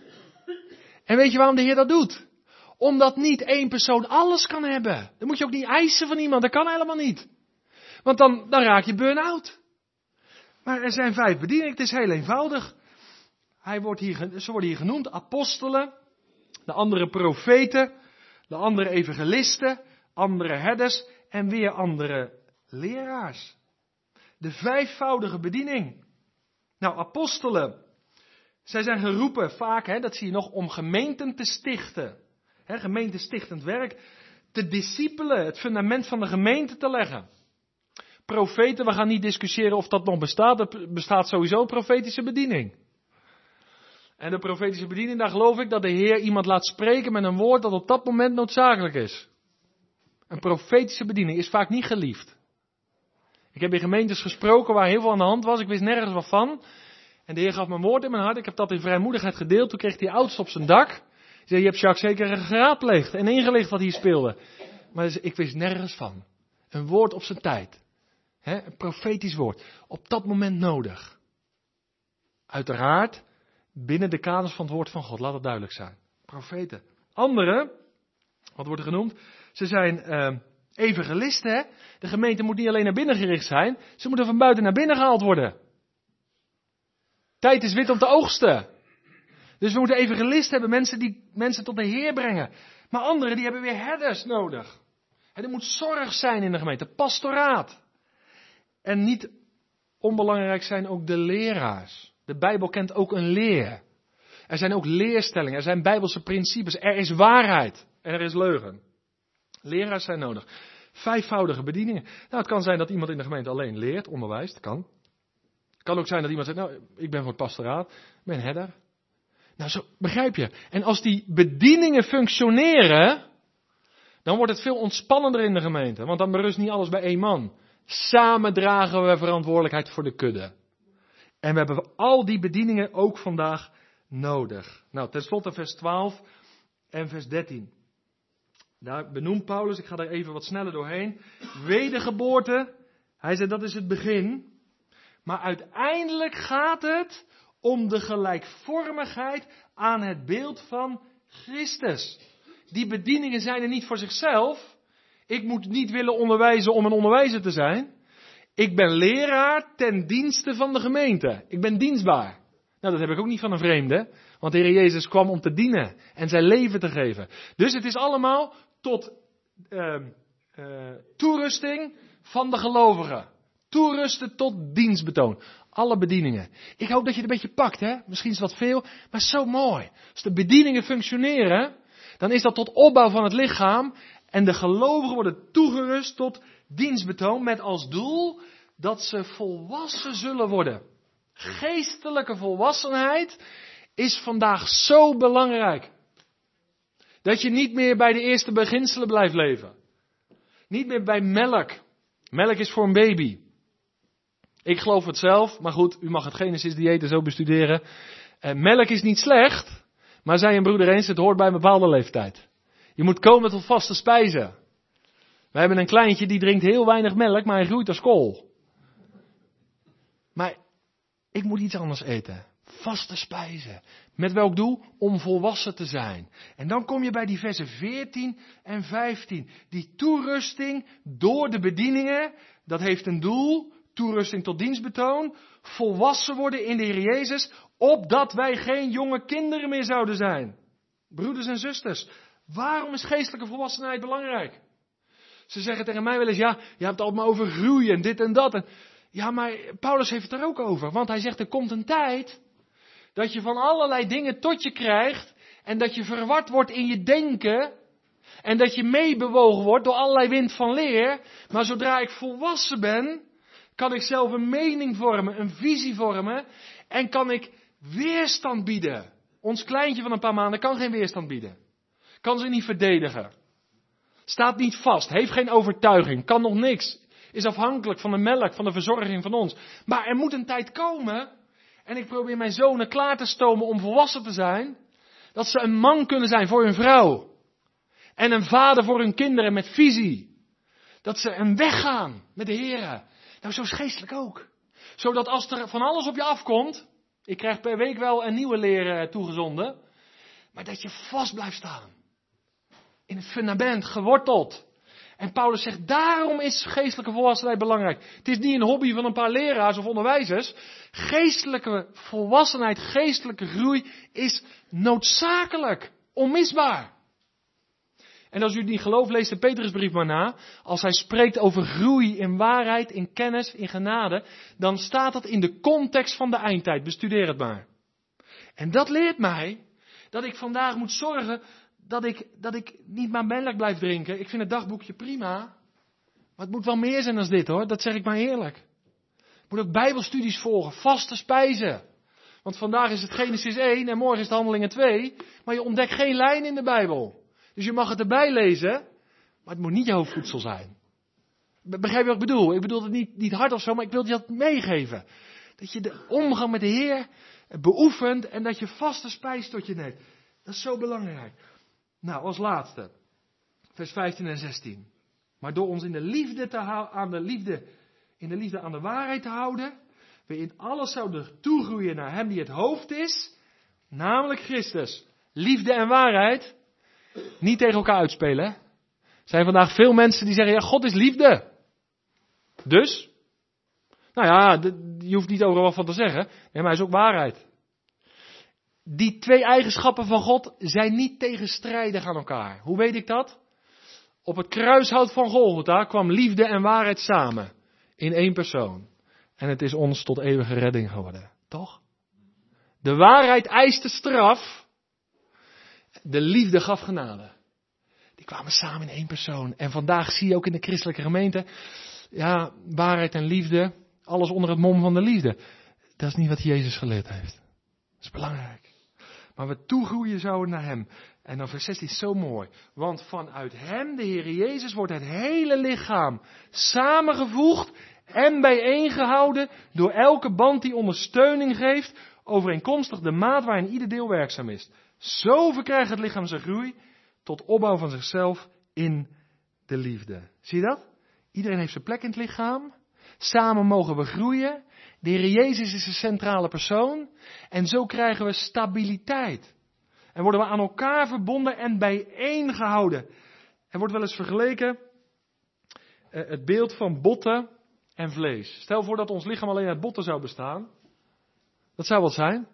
En weet je waarom de Heer dat doet? Omdat niet één persoon alles kan hebben. Dan moet je ook niet eisen van iemand, dat kan helemaal niet. Want dan, dan raak je burn-out. Maar er zijn vijf bedieningen, het is heel eenvoudig. Hij wordt hier, ze worden hier genoemd, apostelen, de andere profeten, de andere evangelisten, andere herders en weer andere leraars. De vijfvoudige bediening. Nou, apostelen, zij zijn geroepen vaak, hè, dat zie je nog, om gemeenten te stichten. Hè, gemeentestichtend werk, te discipelen, het fundament van de gemeente te leggen. Profeten, we gaan niet discussiëren of dat nog bestaat. Er bestaat sowieso een profetische bediening. En de profetische bediening, daar geloof ik dat de Heer iemand laat spreken met een woord dat op dat moment noodzakelijk is. Een profetische bediening is vaak niet geliefd. Ik heb in gemeentes gesproken waar heel veel aan de hand was. Ik wist nergens wat van. En de Heer gaf me een woord in mijn hart. Ik heb dat in vrijmoedigheid gedeeld. Toen kreeg die oudste op zijn dak. Hij zei, je hebt Jacques zeker geraadpleegd en ingelicht wat hier speelde. Maar ik wist nergens van. Een woord op zijn tijd. He, een profetisch woord. Op dat moment nodig. Uiteraard binnen de kaders van het woord van God. Laat het duidelijk zijn. Profeten. Anderen, wat wordt er genoemd? Ze zijn uh, evangelisten. Hè? De gemeente moet niet alleen naar binnen gericht zijn. Ze moeten van buiten naar binnen gehaald worden. Tijd is wit om te oogsten. Dus we moeten evangelisten hebben. Mensen die mensen tot de Heer brengen. Maar anderen die hebben weer herders nodig. En er moet zorg zijn in de gemeente. Pastoraat. En niet onbelangrijk zijn ook de leraars. De Bijbel kent ook een leer. Er zijn ook leerstellingen, er zijn Bijbelse principes, er is waarheid en er is leugen. Leraars zijn nodig. Vijfvoudige bedieningen. Nou, het kan zijn dat iemand in de gemeente alleen leert, onderwijst, dat kan. Het kan ook zijn dat iemand zegt, nou, ik ben voor het pastoraat, ik ben herder. Nou, zo begrijp je. En als die bedieningen functioneren, dan wordt het veel ontspannender in de gemeente. Want dan berust niet alles bij één man. Samen dragen we verantwoordelijkheid voor de kudde. En we hebben al die bedieningen ook vandaag nodig. Nou, tenslotte vers twaalf en vers dertien. Daar benoemt Paulus, ik ga daar even wat sneller doorheen. Wedergeboorte, hij zei dat is het begin. Maar uiteindelijk gaat het om de gelijkvormigheid aan het beeld van Christus. Die bedieningen zijn er niet voor zichzelf. Ik moet niet willen onderwijzen om een onderwijzer te zijn. Ik ben leraar ten dienste van de gemeente. Ik ben dienstbaar. Nou, dat heb ik ook niet van een vreemde. Want de Heer Jezus kwam om te dienen en zijn leven te geven. Dus het is allemaal tot uh, uh, toerusting van de gelovigen. Toerusten tot dienstbetoon. Alle bedieningen. Ik hoop dat je het een beetje pakt, hè. Misschien is het wat veel, maar zo mooi. Als de bedieningen functioneren, dan is dat tot opbouw van het lichaam. En de gelovigen worden toegerust tot dienstbetoon met als doel dat ze volwassen zullen worden. Geestelijke volwassenheid is vandaag zo belangrijk. Dat je niet meer bij de eerste beginselen blijft leven. Niet meer bij melk. Melk is voor een baby. Ik geloof het zelf, maar goed, u mag het Genesis dieet zo bestuderen. Uh, melk is niet slecht, maar zei een broeder eens, het hoort bij een bepaalde leeftijd. Je moet komen tot vaste spijzen. We hebben een kleintje die drinkt heel weinig melk, maar hij groeit als kool. Maar ik moet iets anders eten. Vaste spijzen. Met welk doel? Om volwassen te zijn. En dan kom je bij die versen veertien en vijftien. Die toerusting door de bedieningen, dat heeft een doel. Toerusting tot dienstbetoon. Volwassen worden in de Heer Jezus, opdat wij geen jonge kinderen meer zouden zijn. Broeders en zusters, waarom is geestelijke volwassenheid belangrijk? Ze zeggen tegen mij wel eens, ja, je hebt het altijd maar over groeien en dit en dat. En, ja, maar Paulus heeft het er ook over. Want hij zegt, er komt een tijd dat je van allerlei dingen tot je krijgt. En dat je verward wordt in je denken. En dat je meebewogen wordt door allerlei wind van leer. Maar zodra ik volwassen ben, kan ik zelf een mening vormen, een visie vormen. En kan ik weerstand bieden. Ons kleintje van een paar maanden kan geen weerstand bieden. Kan ze niet verdedigen. Staat niet vast, heeft geen overtuiging, kan nog niks. Is afhankelijk van de melk, van de verzorging van ons. Maar er moet een tijd komen, en ik probeer mijn zonen klaar te stomen om volwassen te zijn, dat ze een man kunnen zijn voor hun vrouw. En een vader voor hun kinderen met visie. Dat ze een weg gaan met de Heer. Nou, zo is geestelijk ook. Zodat als er van alles op je afkomt, ik krijg per week wel een nieuwe leer toegezonden, maar dat je vast blijft staan. In het fundament, geworteld. En Paulus zegt, daarom is geestelijke volwassenheid belangrijk. Het is niet een hobby van een paar leraars of onderwijzers. Geestelijke volwassenheid, geestelijke groei is noodzakelijk, onmisbaar. En als u het niet gelooft, lees de Petrusbrief maar na. Als hij spreekt over groei in waarheid, in kennis, in genade, dan staat dat in de context van de eindtijd. Bestudeer het maar. En dat leert mij dat ik vandaag moet zorgen dat ik, dat ik niet maar melk blijf drinken. Ik vind het dagboekje prima. Maar het moet wel meer zijn dan dit hoor, dat zeg ik maar eerlijk. Ik moet ook bijbelstudies volgen, vaste spijzen. Want vandaag is het Genesis één en morgen is het Handelingen twee. Maar je ontdekt geen lijn in de Bijbel. Dus je mag het erbij lezen, maar het moet niet je hoofdvoedsel zijn. Begrijp je wat ik bedoel? Ik bedoel het niet, niet hard of zo, maar ik wil je dat meegeven. Dat je de omgang met de Heer beoefent en dat je vaste spijs tot je neemt. Dat is zo belangrijk. Nou, als laatste, vers vijftien en zestien. Maar door ons in de liefde te hou- aan de liefde, in de liefde aan de waarheid te houden, we in alles zouden toegroeien naar Hem die het hoofd is, namelijk Christus. Liefde en waarheid. Niet tegen elkaar uitspelen. Hè? Er zijn vandaag veel mensen die zeggen, ja, God is liefde. Dus? Nou ja, de, je hoeft niet overal wat van te zeggen. Nee, maar hij is ook waarheid. Die twee eigenschappen van God zijn niet tegenstrijdig aan elkaar. Hoe weet ik dat? Op het kruishout van Golgotha kwam liefde en waarheid samen. In één persoon. En het is ons tot eeuwige redding geworden. Toch? De waarheid eiste straf. De liefde gaf genade. Die kwamen samen in één persoon. En vandaag zie je ook in de christelijke gemeente, ja, waarheid en liefde, alles onder het mom van de liefde. Dat is niet wat Jezus geleerd heeft. Dat is belangrijk. Maar we toegroeien zouden naar Hem. En dan vers zestien is zo mooi. Want vanuit Hem, de Heer Jezus, wordt het hele lichaam samengevoegd en bijeengehouden door elke band die ondersteuning geeft, overeenkomstig de maat waarin ieder deel werkzaam is. Zo verkrijgt het lichaam zijn groei tot opbouw van zichzelf in de liefde. Zie je dat? Iedereen heeft zijn plek in het lichaam. Samen mogen we groeien. De Heer Jezus is de centrale persoon. En zo krijgen we stabiliteit. En worden we aan elkaar verbonden en bijeengehouden. Er wordt wel eens vergeleken uh, het beeld van botten en vlees. Stel voor dat ons lichaam alleen uit botten zou bestaan. Dat zou wat zijn.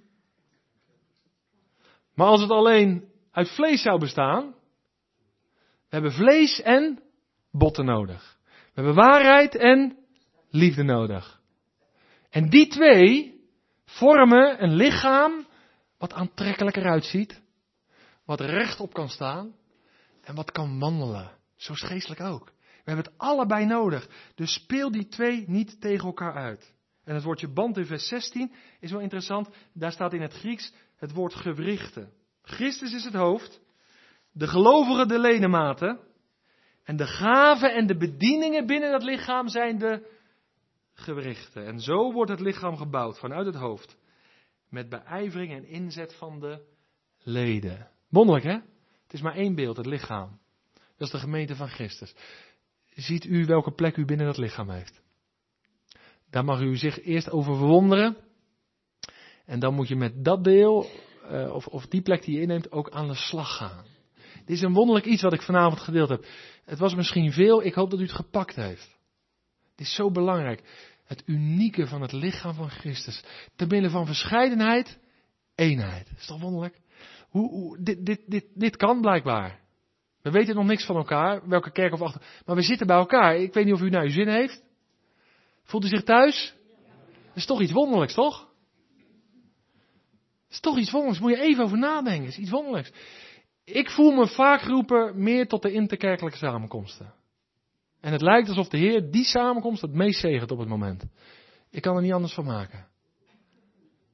Maar als het alleen uit vlees zou bestaan, we hebben vlees en botten nodig. We hebben waarheid en liefde nodig. En die twee vormen een lichaam wat aantrekkelijker uitziet, wat rechtop kan staan en wat kan wandelen. Zo is het geestelijk ook. We hebben het allebei nodig. Dus speel die twee niet tegen elkaar uit. En het woordje band in vers zestien is wel interessant. Daar staat in het Grieks het woord gewrichten. Christus is het hoofd, de gelovigen de ledematen en de gaven en de bedieningen binnen dat lichaam zijn de gewrichten. En zo wordt het lichaam gebouwd vanuit het hoofd met beijvering en inzet van de leden. Wonderlijk hè? Het is maar één beeld, het lichaam. Dat is de gemeente van Christus. Ziet u welke plek u binnen dat lichaam heeft? Daar mag u zich eerst over verwonderen. En dan moet je met dat deel, uh, of, of die plek die je inneemt, ook aan de slag gaan. Dit is een wonderlijk iets wat ik vanavond gedeeld heb. Het was misschien veel, ik hoop dat u het gepakt heeft. Het is zo belangrijk. Het unieke van het lichaam van Christus. Te midden van verscheidenheid, eenheid. Is toch wonderlijk? Hoe, hoe, dit, dit, dit, dit kan blijkbaar. We weten nog niks van elkaar, welke kerk of achter. Maar we zitten bij elkaar. Ik weet niet of u naar uw zin heeft. Voelt u zich thuis? Dat is toch iets wonderlijks, toch? Dat is toch iets wonderlijks. Moet je even over nadenken. Dat is iets wonderlijks. Ik voel me vaak geroepen meer tot de interkerkelijke samenkomsten. En het lijkt alsof de Heer die samenkomst het meest zegent op het moment. Ik kan er niet anders van maken.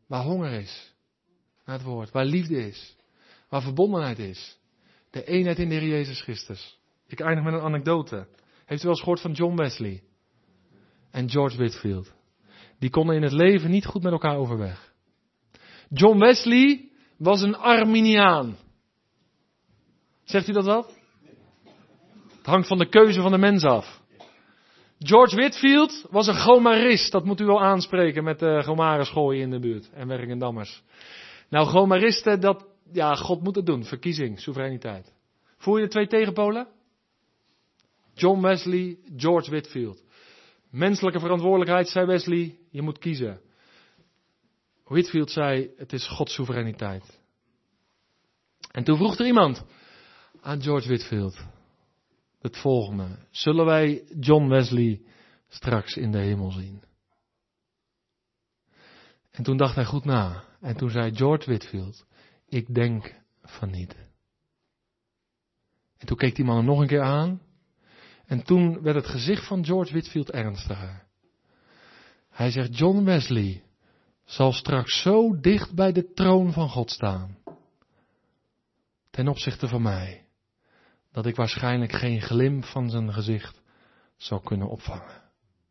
Waar honger is. Naar het woord. Waar liefde is. Waar verbondenheid is. De eenheid in de Heer Jezus Christus. Ik eindig met een anekdote. Heeft u wel eens gehoord van John Wesley? En George Whitefield. Die konden in het leven niet goed met elkaar overweg. John Wesley was een Arminiaan. Zegt u dat wat? Het hangt van de keuze van de mens af. George Whitefield was een Gomarist. Dat moet u wel aanspreken met de Gomarenschool in de buurt. En Werkingendammers. Nou, Gomaristen, dat, ja, God moet het doen. Verkiezing, soevereiniteit. Voel je de twee tegenpolen? John Wesley, George Whitefield. Menselijke verantwoordelijkheid, zei Wesley, je moet kiezen. Whitefield zei, het is Gods soevereiniteit. En toen vroeg er iemand aan George Whitefield het volgende. Zullen wij John Wesley straks in de hemel zien? En toen dacht hij goed na. En toen zei George Whitefield, ik denk van niet. En toen keek die man hem nog een keer aan. En toen werd het gezicht van George Whitefield ernstiger. Hij zegt, John Wesley zal straks zo dicht bij de troon van God staan. Ten opzichte van mij. Dat ik waarschijnlijk geen glimp van zijn gezicht zou kunnen opvangen.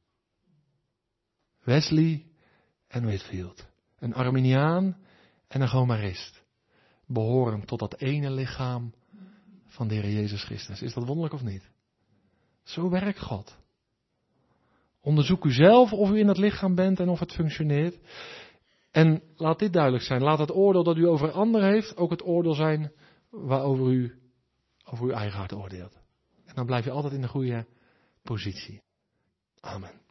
Wesley en Whitefield. Een Arminiaan en een Gomarist. Behoren tot dat ene lichaam van de Heer Jezus Christus. Is dat wonderlijk of niet? Zo werkt God. Onderzoek u zelf of u in dat lichaam bent en of het functioneert. En laat dit duidelijk zijn. Laat het oordeel dat u over anderen heeft ook het oordeel zijn waarover u over uw eigen hart oordeelt. En dan blijf je altijd in de goede positie. Amen.